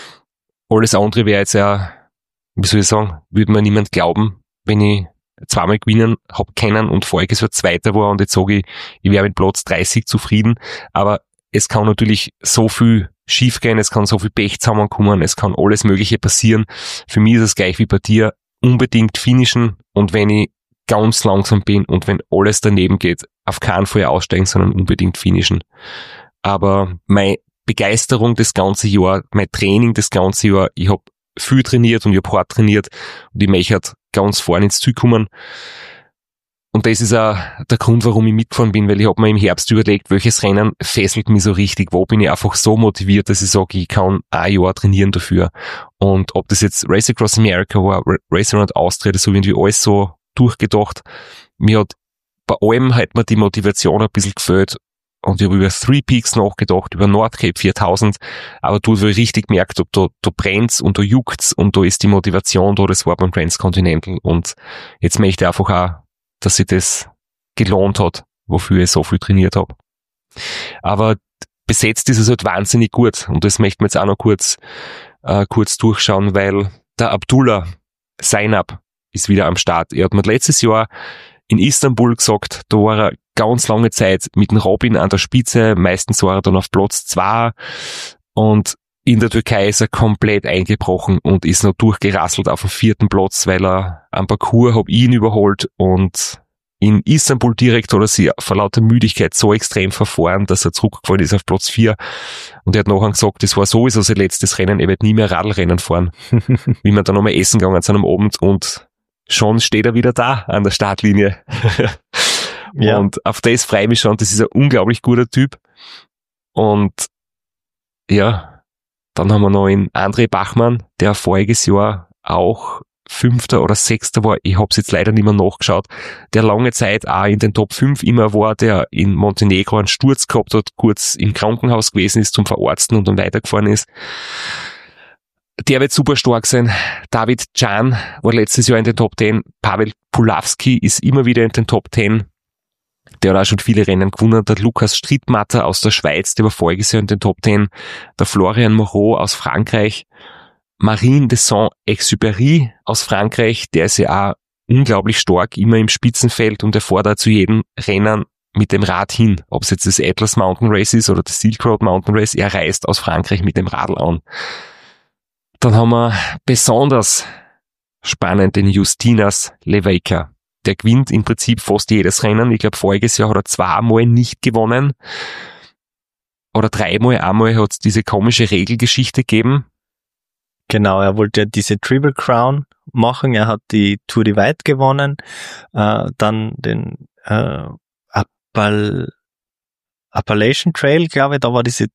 Alles andere wäre jetzt ja, wie soll ich sagen, würde mir niemand glauben, wenn ich zweimal gewinnen hab können und voriges Jahr Zweiter war und jetzt sage ich wäre mit Platz 30 zufrieden, aber es kann natürlich so viel schiefgehen, es kann so viel Pech zusammenkommen, es kann alles Mögliche passieren. Für mich ist es gleich wie bei dir, unbedingt finishen und wenn ich ganz langsam bin und wenn alles daneben geht, auf keinen Fall aussteigen, sondern unbedingt finishen. Aber meine Begeisterung das ganze Jahr, mein Training das ganze Jahr, ich habe viel trainiert und ich habe hart trainiert und ich möchte halt ganz vorne ins Ziel kommen. Und das ist auch der Grund, warum ich mitgefahren bin, weil ich habe mir im Herbst überlegt, welches Rennen fesselt mich so richtig, wo bin ich einfach so motiviert, dass ich sage, ich kann ein Jahr trainieren dafür. Und ob das jetzt Race Across America war, Race Around Austria, das habe ich irgendwie alles so durchgedacht. Mir hat bei allem halt mir die Motivation ein bisschen gefällt. Und ich habe über Three Peaks nachgedacht, über Nordcape 4000, aber du hast richtig gemerkt, ob da brennt's und da juckt's und da ist die Motivation da, das war beim Transcontinental und jetzt möchte ich einfach auch, dass sich das gelohnt hat, wofür ich so viel trainiert habe. Aber besetzt ist es halt wahnsinnig gut und das möchten wir jetzt auch noch kurz durchschauen, weil der Abdullah Zainab ist wieder am Start. Er hat mir letztes Jahr in Istanbul gesagt, da war er ganz lange Zeit mit dem Robin an der Spitze, meistens war er dann auf Platz 2 und in der Türkei ist er komplett eingebrochen und ist noch durchgerasselt auf dem 4. Platz, weil er am Parcours hab ihn überholt und in Istanbul direkt hat er sich vor lauter Müdigkeit so extrem verfahren, dass er zurückgefallen ist auf Platz 4 und er hat nachher gesagt, das war sowieso sein letztes Rennen, er wird nie mehr Radlrennen fahren. Wie wir dann nochmal essen gegangen sind am Abend und schon steht er wieder da an der Startlinie. Ja. Und auf das freue ich mich schon, das ist ein unglaublich guter Typ. Und ja, dann haben wir noch einen André Bachmann, der voriges Jahr auch 5. oder 6. war, ich hab's jetzt leider nicht mehr nachgeschaut, der lange Zeit auch in den Top 5 immer war, der in Montenegro einen Sturz gehabt hat, kurz im Krankenhaus gewesen ist zum Verarzten und dann weitergefahren ist. Der wird super stark sein. David Can war letztes Jahr in den Top 10. Pavel Pulavski ist immer wieder in den Top 10. Der hat auch schon viele Rennen gewonnen. Der Lukas Strittmatter aus der Schweiz, der war voriges Jahr in den Top 10. Der Florian Moreau aus Frankreich. Marine de Saint-Exupéry aus Frankreich, der ist ja auch unglaublich stark, immer im Spitzenfeld und er fährt zu jedem Rennen mit dem Rad hin. Ob es jetzt das Atlas Mountain Race ist oder das Silk Road Mountain Race, er reist aus Frankreich mit dem Radl an. Dann haben wir besonders spannend den Justinas Leweika. Der gewinnt im Prinzip fast jedes Rennen. Ich glaube, voriges Jahr hat er 2-mal nicht gewonnen. Oder 3-mal. Einmal hat es diese komische Regelgeschichte gegeben. Genau, er wollte ja diese Triple Crown machen. Er hat die Tour de White gewonnen. Dann den Appalachian Trail, glaube ich, da war diese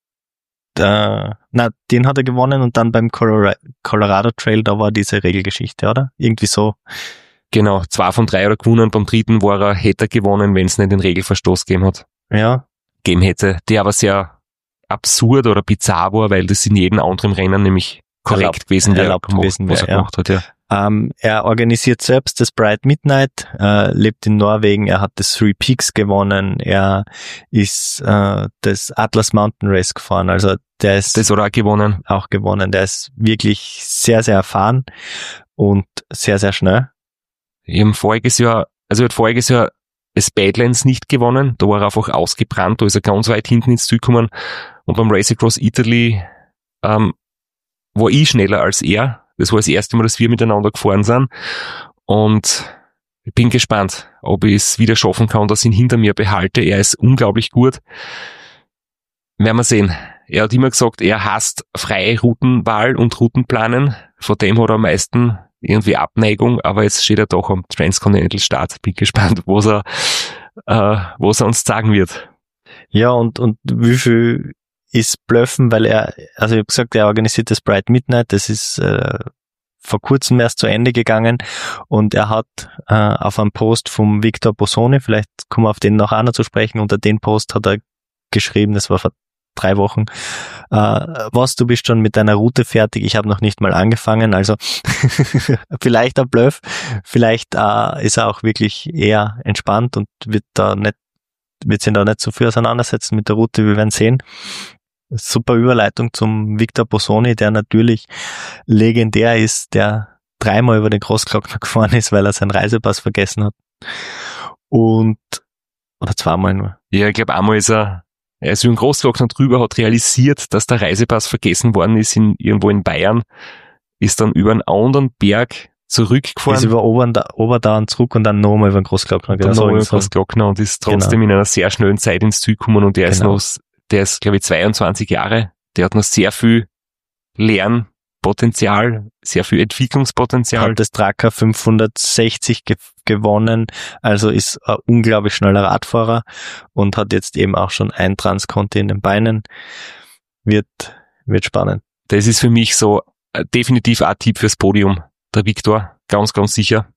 den hat er gewonnen und dann beim Colorado Trail, da war diese Regelgeschichte, oder? Irgendwie so. Genau, 2 von 3 hat er gewonnen, beim 3. hätte er gewonnen, wenn es nicht den Regelverstoß gegeben hat. Ja. Gegeben hätte, der aber sehr absurd oder bizarr war, weil das in jedem anderen Rennen nämlich korrekt gewesen wäre, was er gemacht hat, ja. Er organisiert selbst das Bright Midnight, lebt in Norwegen, er hat das Three Peaks gewonnen, er ist das Atlas Mountain Race gefahren, also der ist das hat er auch gewonnen, der ist wirklich sehr, sehr erfahren und sehr, sehr schnell. Er hat voriges Jahr das Badlands nicht gewonnen, da war er einfach ausgebrannt, da ist er ganz weit hinten ins Ziel gekommen und beim Race Across Italy war ich schneller als er. Das war das erste Mal, dass wir miteinander gefahren sind. Und ich bin gespannt, ob ich es wieder schaffen kann, dass ich ihn hinter mir behalte. Er ist unglaublich gut. Werden wir sehen. Er hat immer gesagt, er hasst freie Routenwahl und Routenplanen. Vor dem hat er am meisten irgendwie Abneigung. Aber jetzt steht er doch am Transcontinental Start. Bin gespannt, was er uns sagen wird. Ja, und wie viel ist Bluffen, weil ich habe gesagt, er organisiert das Bright Midnight, das ist vor kurzem erst zu Ende gegangen und er hat auf einem Post vom Victor Bosoni, vielleicht kommen wir auf den noch einer zu sprechen, unter den Post hat er geschrieben, das war vor 3 Wochen, du bist schon mit deiner Route fertig, ich habe noch nicht mal angefangen, also vielleicht ein Bluff, vielleicht ist er auch wirklich eher entspannt und wird sich da nicht so viel auseinandersetzen mit der Route, wir werden sehen. Super Überleitung zum Victor Bosoni, der natürlich legendär ist, der 3-mal über den Großglockner gefahren ist, weil er seinen Reisepass vergessen hat. Oder 2-mal nur. Ja, ich glaube, einmal ist er ist über den Großglockner drüber, hat realisiert, dass der Reisepass vergessen worden ist irgendwo in Bayern, ist dann über einen anderen Berg zurückgefahren. Ist über Oberdauern zurück und dann nochmal über den Großglockner. Dann nochmal über den Großglockner und ist trotzdem in einer sehr schnellen Zeit ins Ziel gekommen und der ist, glaube ich, 22 Jahre. Der hat noch sehr viel Lernpotenzial, sehr viel Entwicklungspotenzial. Hat das Tracker 560 gewonnen, also ist ein unglaublich schneller Radfahrer und hat jetzt eben auch schon ein Transconti in den Beinen. Wird spannend. Das ist für mich so definitiv ein Tipp fürs Podium. Der Victor, ganz, ganz sicher.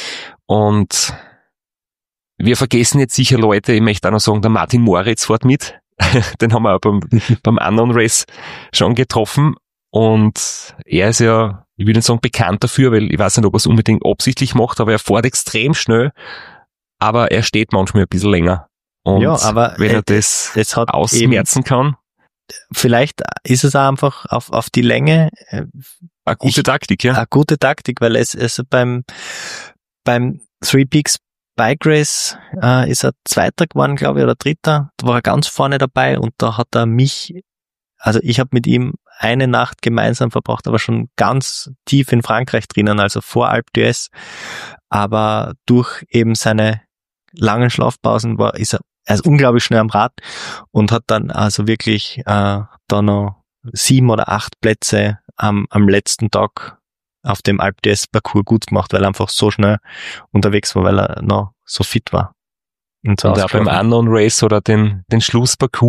Und wir vergessen jetzt sicher Leute, ich möchte auch noch sagen, der Martin Moritz fährt mit. Den haben wir auch beim anderen Race schon getroffen und er ist ja, ich würde nicht sagen bekannt dafür, weil ich weiß nicht, ob er es unbedingt absichtlich macht, aber er fährt extrem schnell, aber er steht manchmal ein bisschen länger. Und ja, aber wenn er das ausmerzen kann. Vielleicht ist es auch einfach auf die Länge. Eine gute Taktik, ja. Eine gute Taktik, weil es beim Three Peaks Bike Race ist er Zweiter geworden, glaube ich, oder Dritter. Da war er ganz vorne dabei und da hat er ich habe mit ihm eine Nacht gemeinsam verbracht, aber schon ganz tief in Frankreich drinnen, also vor Alpe d'Huez. Aber durch eben seine langen Schlafpausen ist er unglaublich schnell am Rad und hat dann also wirklich da noch 7 oder 8 Plätze am letzten Tag auf dem Alpe d'Huez Parcours gut gemacht, weil er einfach so schnell unterwegs war, weil er noch so fit war. Und auch beim Unknown Race oder den Schlussparcours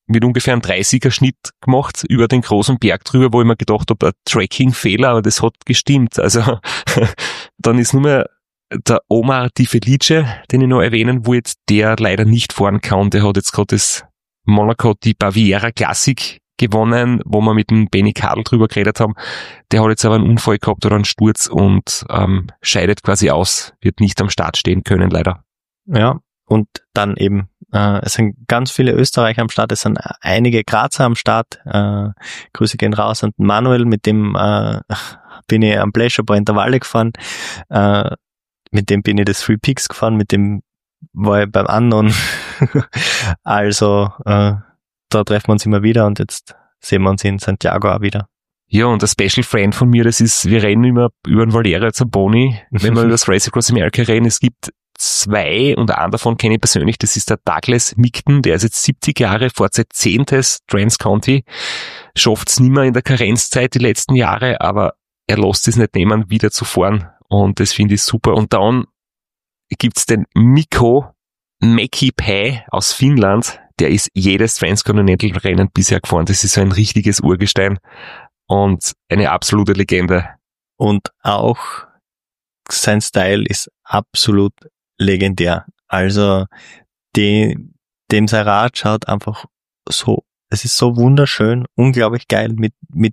mit ungefähr einem 30er-Schnitt gemacht, über den großen Berg drüber, wo ich mir gedacht habe, ein Tracking-Fehler, aber das hat gestimmt. Also dann ist nur mehr der Omar Di Felice, den ich noch erwähnen wollte, der leider nicht fahren kann. Der hat jetzt gerade das Monaco di Baviera Classic gewonnen, wo wir mit dem Benny Kadel drüber geredet haben. Der hat jetzt aber einen Unfall gehabt oder einen Sturz und scheidet quasi aus, wird nicht am Start stehen können, leider. Ja, und dann eben, es sind ganz viele Österreicher am Start, es sind einige Grazer am Start. Grüße gehen raus an den Manuel, mit dem bin ich am Pleasure Intervalle gefahren. Mit dem bin ich das Three Peaks gefahren, mit dem war ich beim Unknown. Also, da treffen wir uns immer wieder und jetzt sehen wir uns in Santiago auch wieder. Ja, und ein Special Friend von mir, das ist, wir reden immer über den Valera Zaboni, wenn wir über das Race Across America reden. Es gibt 2 und einen davon kenne ich persönlich, das ist der Douglas Migden, der ist jetzt 70 Jahre, fährt seit 10. Trans-County, schafft's nicht mehr in der Karenzzeit die letzten Jahre, aber er lässt es nicht nehmen, wieder zu fahren und das finde ich super. Und dann gibt's den Mikko Mäki-Päi aus Finnland, der ist jedes Transcontinental-Rennen bisher gefahren, das ist so ein richtiges Urgestein und eine absolute Legende. Und auch sein Style ist absolut legendär. Also dem sein Rad schaut einfach so, es ist so wunderschön, unglaublich geil mit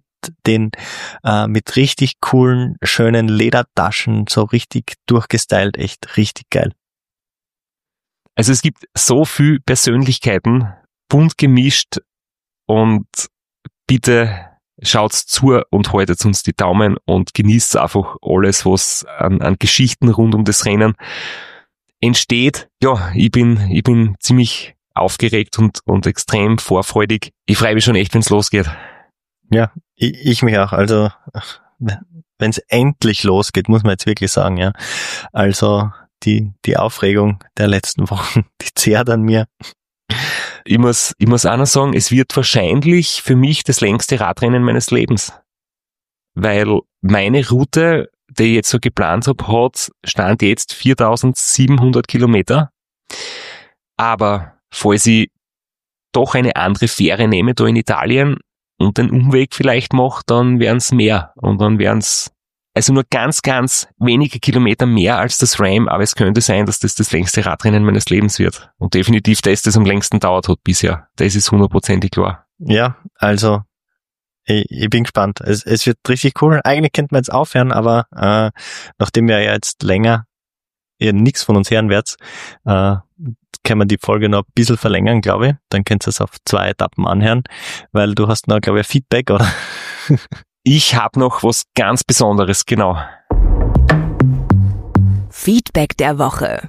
richtig coolen, schönen Ledertaschen, so richtig durchgestylt, echt richtig geil. Also es gibt so viel Persönlichkeiten, bunt gemischt und bitte schaut's zu und haltet uns die Daumen und genießt einfach alles, was an Geschichten rund um das Rennen entsteht. Ja, ich bin ziemlich aufgeregt und extrem vorfreudig. Ich freue mich schon echt, wenn's losgeht. Ja, ich mich auch. Also, wenn's endlich losgeht, muss man jetzt wirklich sagen, ja. Also, die Aufregung der letzten Wochen, die zehrt an mir. Ich muss auch noch sagen, es wird wahrscheinlich für mich das längste Radrennen meines Lebens. Weil meine Route, die ich jetzt so geplant habe, hat Stand jetzt 4700 Kilometer. Aber falls ich doch eine andere Fähre nehme, da in Italien, und den Umweg vielleicht mache, dann wären es mehr. Und dann wären es also nur ganz, ganz wenige Kilometer mehr als das Ram, aber es könnte sein, dass das längste Radrennen meines Lebens wird. Und definitiv das am längsten dauert hat bisher. Das ist 100%ig klar. Ja, also ich bin gespannt. Es wird richtig cool. Eigentlich könnte man jetzt aufhören, aber nachdem wir ja jetzt länger ihr nichts von uns hören werdet, kann man die Folge noch ein bisschen verlängern, glaube ich. Dann könnt ihr es auf 2 Etappen anhören, weil du hast noch, glaube ich, ein Feedback, oder? Ich habe noch was ganz Besonderes, genau. Feedback der Woche.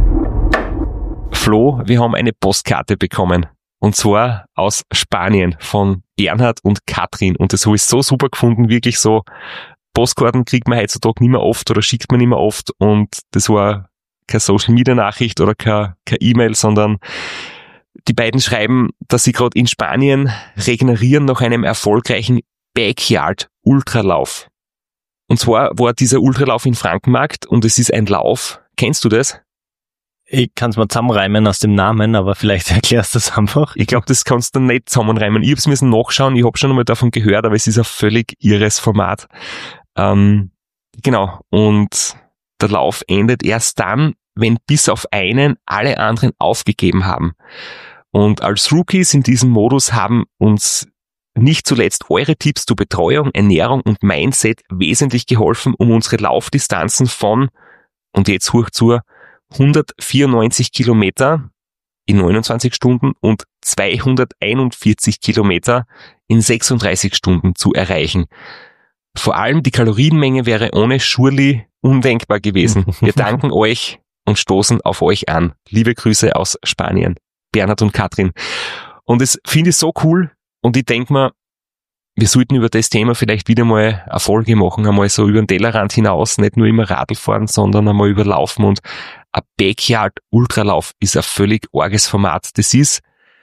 Flo, wir haben eine Postkarte bekommen. Und zwar aus Spanien von Bernhard und Katrin. Und das habe ich so super gefunden, wirklich so. Postkarten kriegt man heutzutage nicht mehr oft oder schickt man nicht mehr oft. Und das war keine Social-Media-Nachricht oder keine E-Mail, sondern die beiden schreiben, dass sie gerade in Spanien regenerieren nach einem erfolgreichen Backyard-Ultralauf. Und zwar war dieser Ultralauf in Frankenmarkt und es ist ein Lauf. Kennst du das? Ich kann es mal zusammenreimen aus dem Namen, aber vielleicht erklärst du es einfach. Ich glaube, das kannst du nicht zusammenreimen. Ich habe es müssen nachschauen, ich habe schon einmal davon gehört, aber es ist ein völlig irres Format. Genau, und der Lauf endet erst dann, wenn bis auf einen alle anderen aufgegeben haben. Und als Rookies in diesem Modus haben uns nicht zuletzt eure Tipps zur Betreuung, Ernährung und Mindset wesentlich geholfen, um unsere Laufdistanzen von, und jetzt hoch zu, 194 Kilometer in 29 Stunden und 241 Kilometer in 36 Stunden zu erreichen. Vor allem die Kalorienmenge wäre ohne Schurli undenkbar gewesen. Wir danken euch und stoßen auf euch an. Liebe Grüße aus Spanien, Bernhard und Katrin. Und das finde ich so cool und ich denke mir, wir sollten über das Thema vielleicht wieder mal eine Folge machen, einmal so über den Tellerrand hinaus, nicht nur immer Radl fahren, sondern einmal über Laufen. Und ein Backyard-Ultralauf ist ein völlig arges Format. Das ist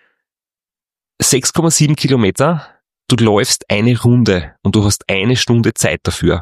6,7 Kilometer, du läufst eine Runde und du hast 1 Stunde Zeit dafür.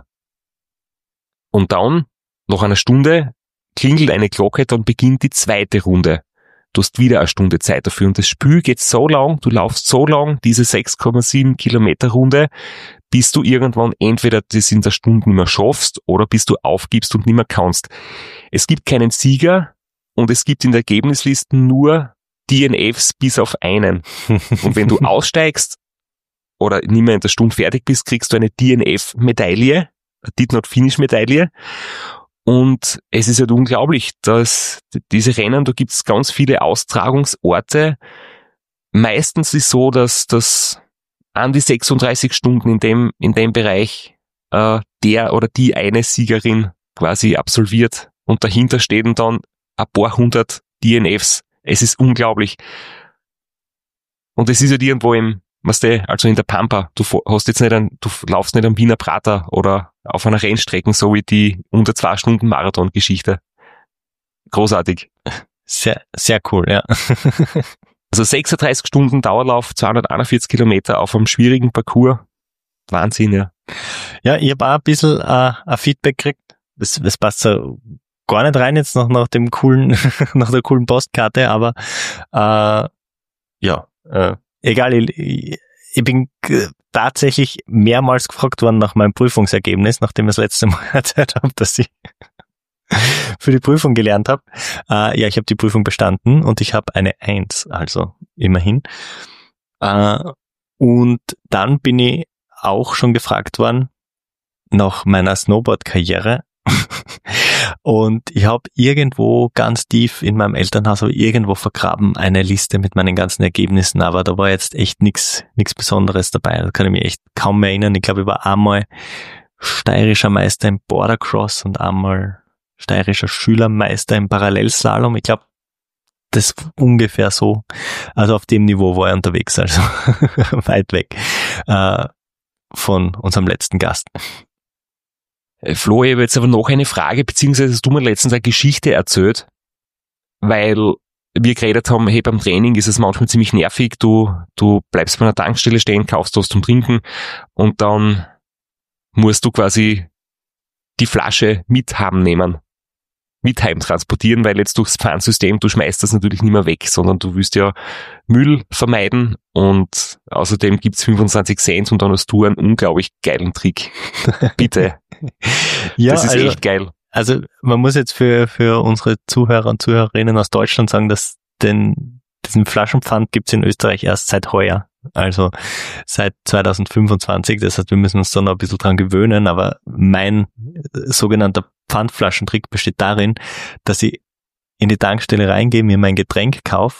Und dann, nach einer Stunde, klingelt eine Glocke, dann beginnt die zweite Runde. du hast wieder eine Stunde Zeit dafür. Und das Spiel geht so lang, du laufst so lang, diese 6,7 Kilometer Runde, bis du irgendwann entweder das in der Stunde nicht mehr schaffst oder bis du aufgibst und nicht mehr kannst. Es gibt keinen Sieger und es gibt in der Ergebnisliste nur DNFs bis auf einen. Und wenn du aussteigst oder nicht mehr in der Stunde fertig bist, kriegst du eine DNF-Medaille, eine Did-Not-Finish-Medaille. Und es ist halt unglaublich, dass diese Rennen, da gibt's ganz viele Austragungsorte. Meistens ist so, dass das an die 36 Stunden in dem Bereich der oder die eine Siegerin quasi absolviert. Und dahinter stehen dann ein paar hundert DNFs. Es ist unglaublich. Und es ist halt irgendwo also in der Pampa. Du laufst nicht am Wiener Prater oder auf einer Rennstrecke, so wie die unter 2 Stunden Marathon-Geschichte. Großartig. Sehr, sehr cool, ja. Also 36 Stunden Dauerlauf, 241 Kilometer auf einem schwierigen Parcours. Wahnsinn, ja. Ja, ich habe auch ein bisschen ein Feedback gekriegt. Das passt so gar nicht rein jetzt nach nach der coolen Postkarte, aber egal, ich bin tatsächlich mehrmals gefragt worden nach meinem Prüfungsergebnis, nachdem ich das letzte Mal erzählt habe, dass ich für die Prüfung gelernt habe. Ich habe die Prüfung bestanden und ich habe eine 1, also immerhin. Und dann bin ich auch schon gefragt worden nach meiner Snowboard-Karriere. Und ich habe irgendwo ganz tief in meinem Elternhaus irgendwo vergraben eine Liste mit meinen ganzen Ergebnissen, aber da war jetzt echt nichts Besonderes dabei. Da kann ich mich echt kaum mehr erinnern. Ich glaube, ich war einmal steirischer Meister im Bordercross und einmal steirischer Schülermeister im Parallelslalom. Ich glaube, das ungefähr so. Also auf dem Niveau war er unterwegs, also weit weg von unserem letzten Gast. Flo, ich habe jetzt aber noch eine Frage, beziehungsweise hast du mir letztens eine Geschichte erzählt, weil wir geredet haben, hey, beim Training ist es manchmal ziemlich nervig, du bleibst bei einer Tankstelle stehen, kaufst was zum Trinken und dann musst du quasi die Flasche mit heim transportieren, weil jetzt durchs Pfandsystem, du schmeißt das natürlich nicht mehr weg, sondern du willst ja Müll vermeiden und außerdem gibt's 25 Cent und dann hast du einen unglaublich geilen Trick. Bitte. Ja, das ist echt geil. Also man muss jetzt für unsere Zuhörer und Zuhörerinnen aus Deutschland sagen, dass diesen Flaschenpfand gibt's in Österreich erst seit heuer. Also seit 2025, das heißt, wir müssen uns da noch ein bisschen dran gewöhnen, aber mein sogenannter Pfandflaschentrick besteht darin, dass ich in die Tankstelle reingehe, mir mein Getränk kaufe,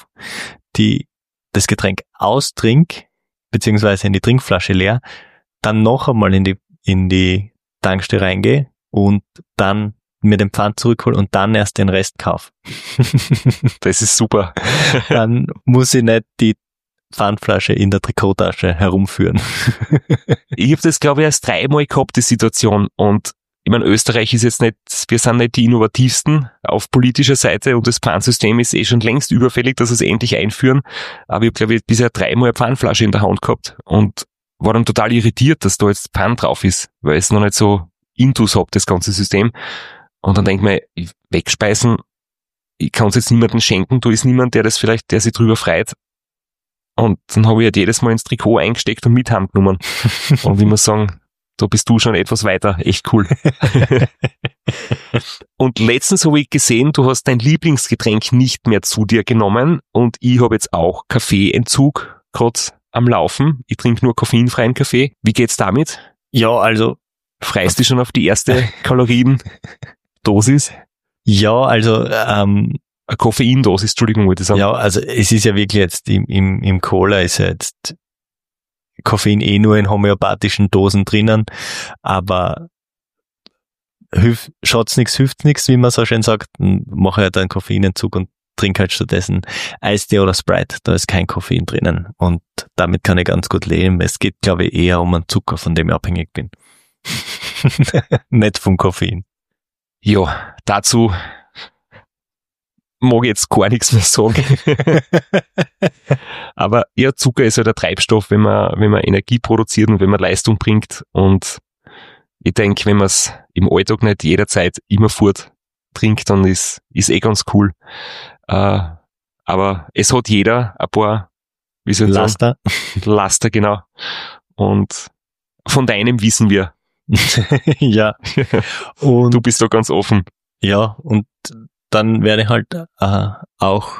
das Getränk austrink, beziehungsweise in die Trinkflasche leer, dann noch einmal in die Tankstelle reingehe und dann mir den Pfand zurückhole und dann erst den Rest kaufe. Das ist super. Dann muss ich nicht die Pfandflasche in der Trikottasche herumführen. Ich habe das, glaube ich, erst 3-mal gehabt, die Situation. Und ich meine, Österreich ist jetzt nicht, wir sind nicht die innovativsten auf politischer Seite und das Pfandsystem ist schon längst überfällig, dass wir es endlich einführen. Aber ich habe, glaube ich, bisher 3-mal eine Pfandflasche in der Hand gehabt und war dann total irritiert, dass da jetzt Pfand drauf ist, weil es noch nicht so intus hat, das ganze System. Und dann denke ich mir, wegspeisen, ich kann es jetzt niemandem schenken, da ist niemand, der sich drüber freut. Und dann habe ich halt jedes Mal ins Trikot eingesteckt und mit heimgenommen. Und wie man sagen, da bist du schon etwas weiter. Echt cool. Und letztens habe ich gesehen, du hast dein Lieblingsgetränk nicht mehr zu dir genommen und ich habe jetzt auch Kaffeeentzug gerade am Laufen. Ich trinke nur koffeinfreien Kaffee. Wie geht's damit? Ja, also freust du schon auf die erste Kaloriendosis? Ja, also eine Koffeindosis, Entschuldigung, wollte ich sagen. Ja, also es ist ja wirklich jetzt im Cola ist ja jetzt Koffein nur in homöopathischen Dosen drinnen, aber schaut's nix, hilft's nix, wie man so schön sagt, mache halt einen Koffeinentzug und trinke halt stattdessen Eistee oder Sprite, da ist kein Koffein drinnen und damit kann ich ganz gut leben. Es geht, glaube ich, eher um einen Zucker, von dem ich abhängig bin. Nicht vom Koffein. Ja, dazu mag ich jetzt gar nichts mehr sagen. Aber ja, Zucker ist ja der Treibstoff, wenn man Energie produziert und wenn man Leistung bringt. Und ich denke, wenn man es im Alltag nicht jederzeit immerfort trinkt, dann ist eh ganz cool. aber es hat jeder ein paar, wie soll ich sagen? Laster, genau. Und von deinem wissen wir. Ja. Und du bist da ganz offen. Ja, und dann werde ich halt auch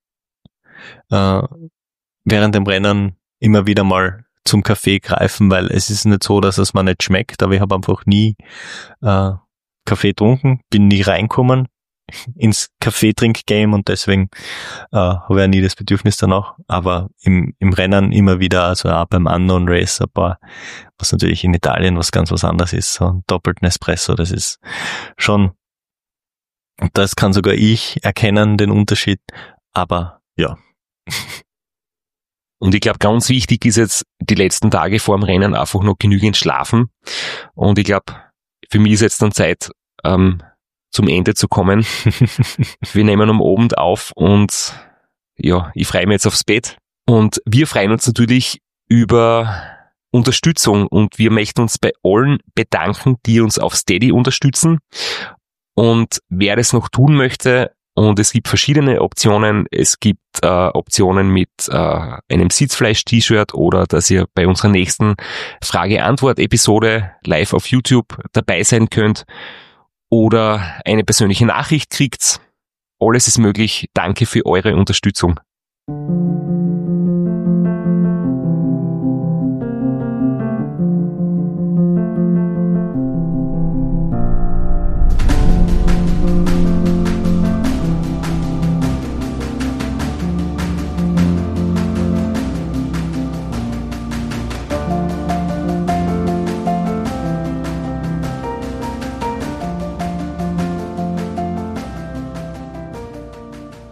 während dem Rennen immer wieder mal zum Kaffee greifen, weil es ist nicht so, dass es mir nicht schmeckt, aber ich habe einfach nie Kaffee getrunken, bin nie reinkommen ins Kaffeetrink-Game und deswegen habe ich ja nie das Bedürfnis danach, aber im Rennen immer wieder, also auch beim Unknown Race, aber was natürlich in Italien was ganz was anderes ist, so einen doppelten Espresso, das ist schon, das kann sogar ich erkennen, den Unterschied, aber ja. Und ich glaube, ganz wichtig ist jetzt die letzten Tage vor dem Rennen einfach noch genügend schlafen. Und ich glaube, für mich ist jetzt dann Zeit, zum Ende zu kommen. Wir nehmen am Abend auf und ja, ich freue mich jetzt aufs Bett. Und wir freuen uns natürlich über Unterstützung und wir möchten uns bei allen bedanken, die uns auf Steady unterstützen. Und wer das noch tun möchte, und es gibt verschiedene Optionen. Es gibt Optionen mit einem Sitzfleisch-T-Shirt oder dass ihr bei unserer nächsten Frage-Antwort-Episode live auf YouTube dabei sein könnt oder eine persönliche Nachricht kriegt. Alles ist möglich. Danke für eure Unterstützung.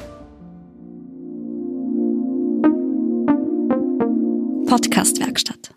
Podcast-Werkstatt.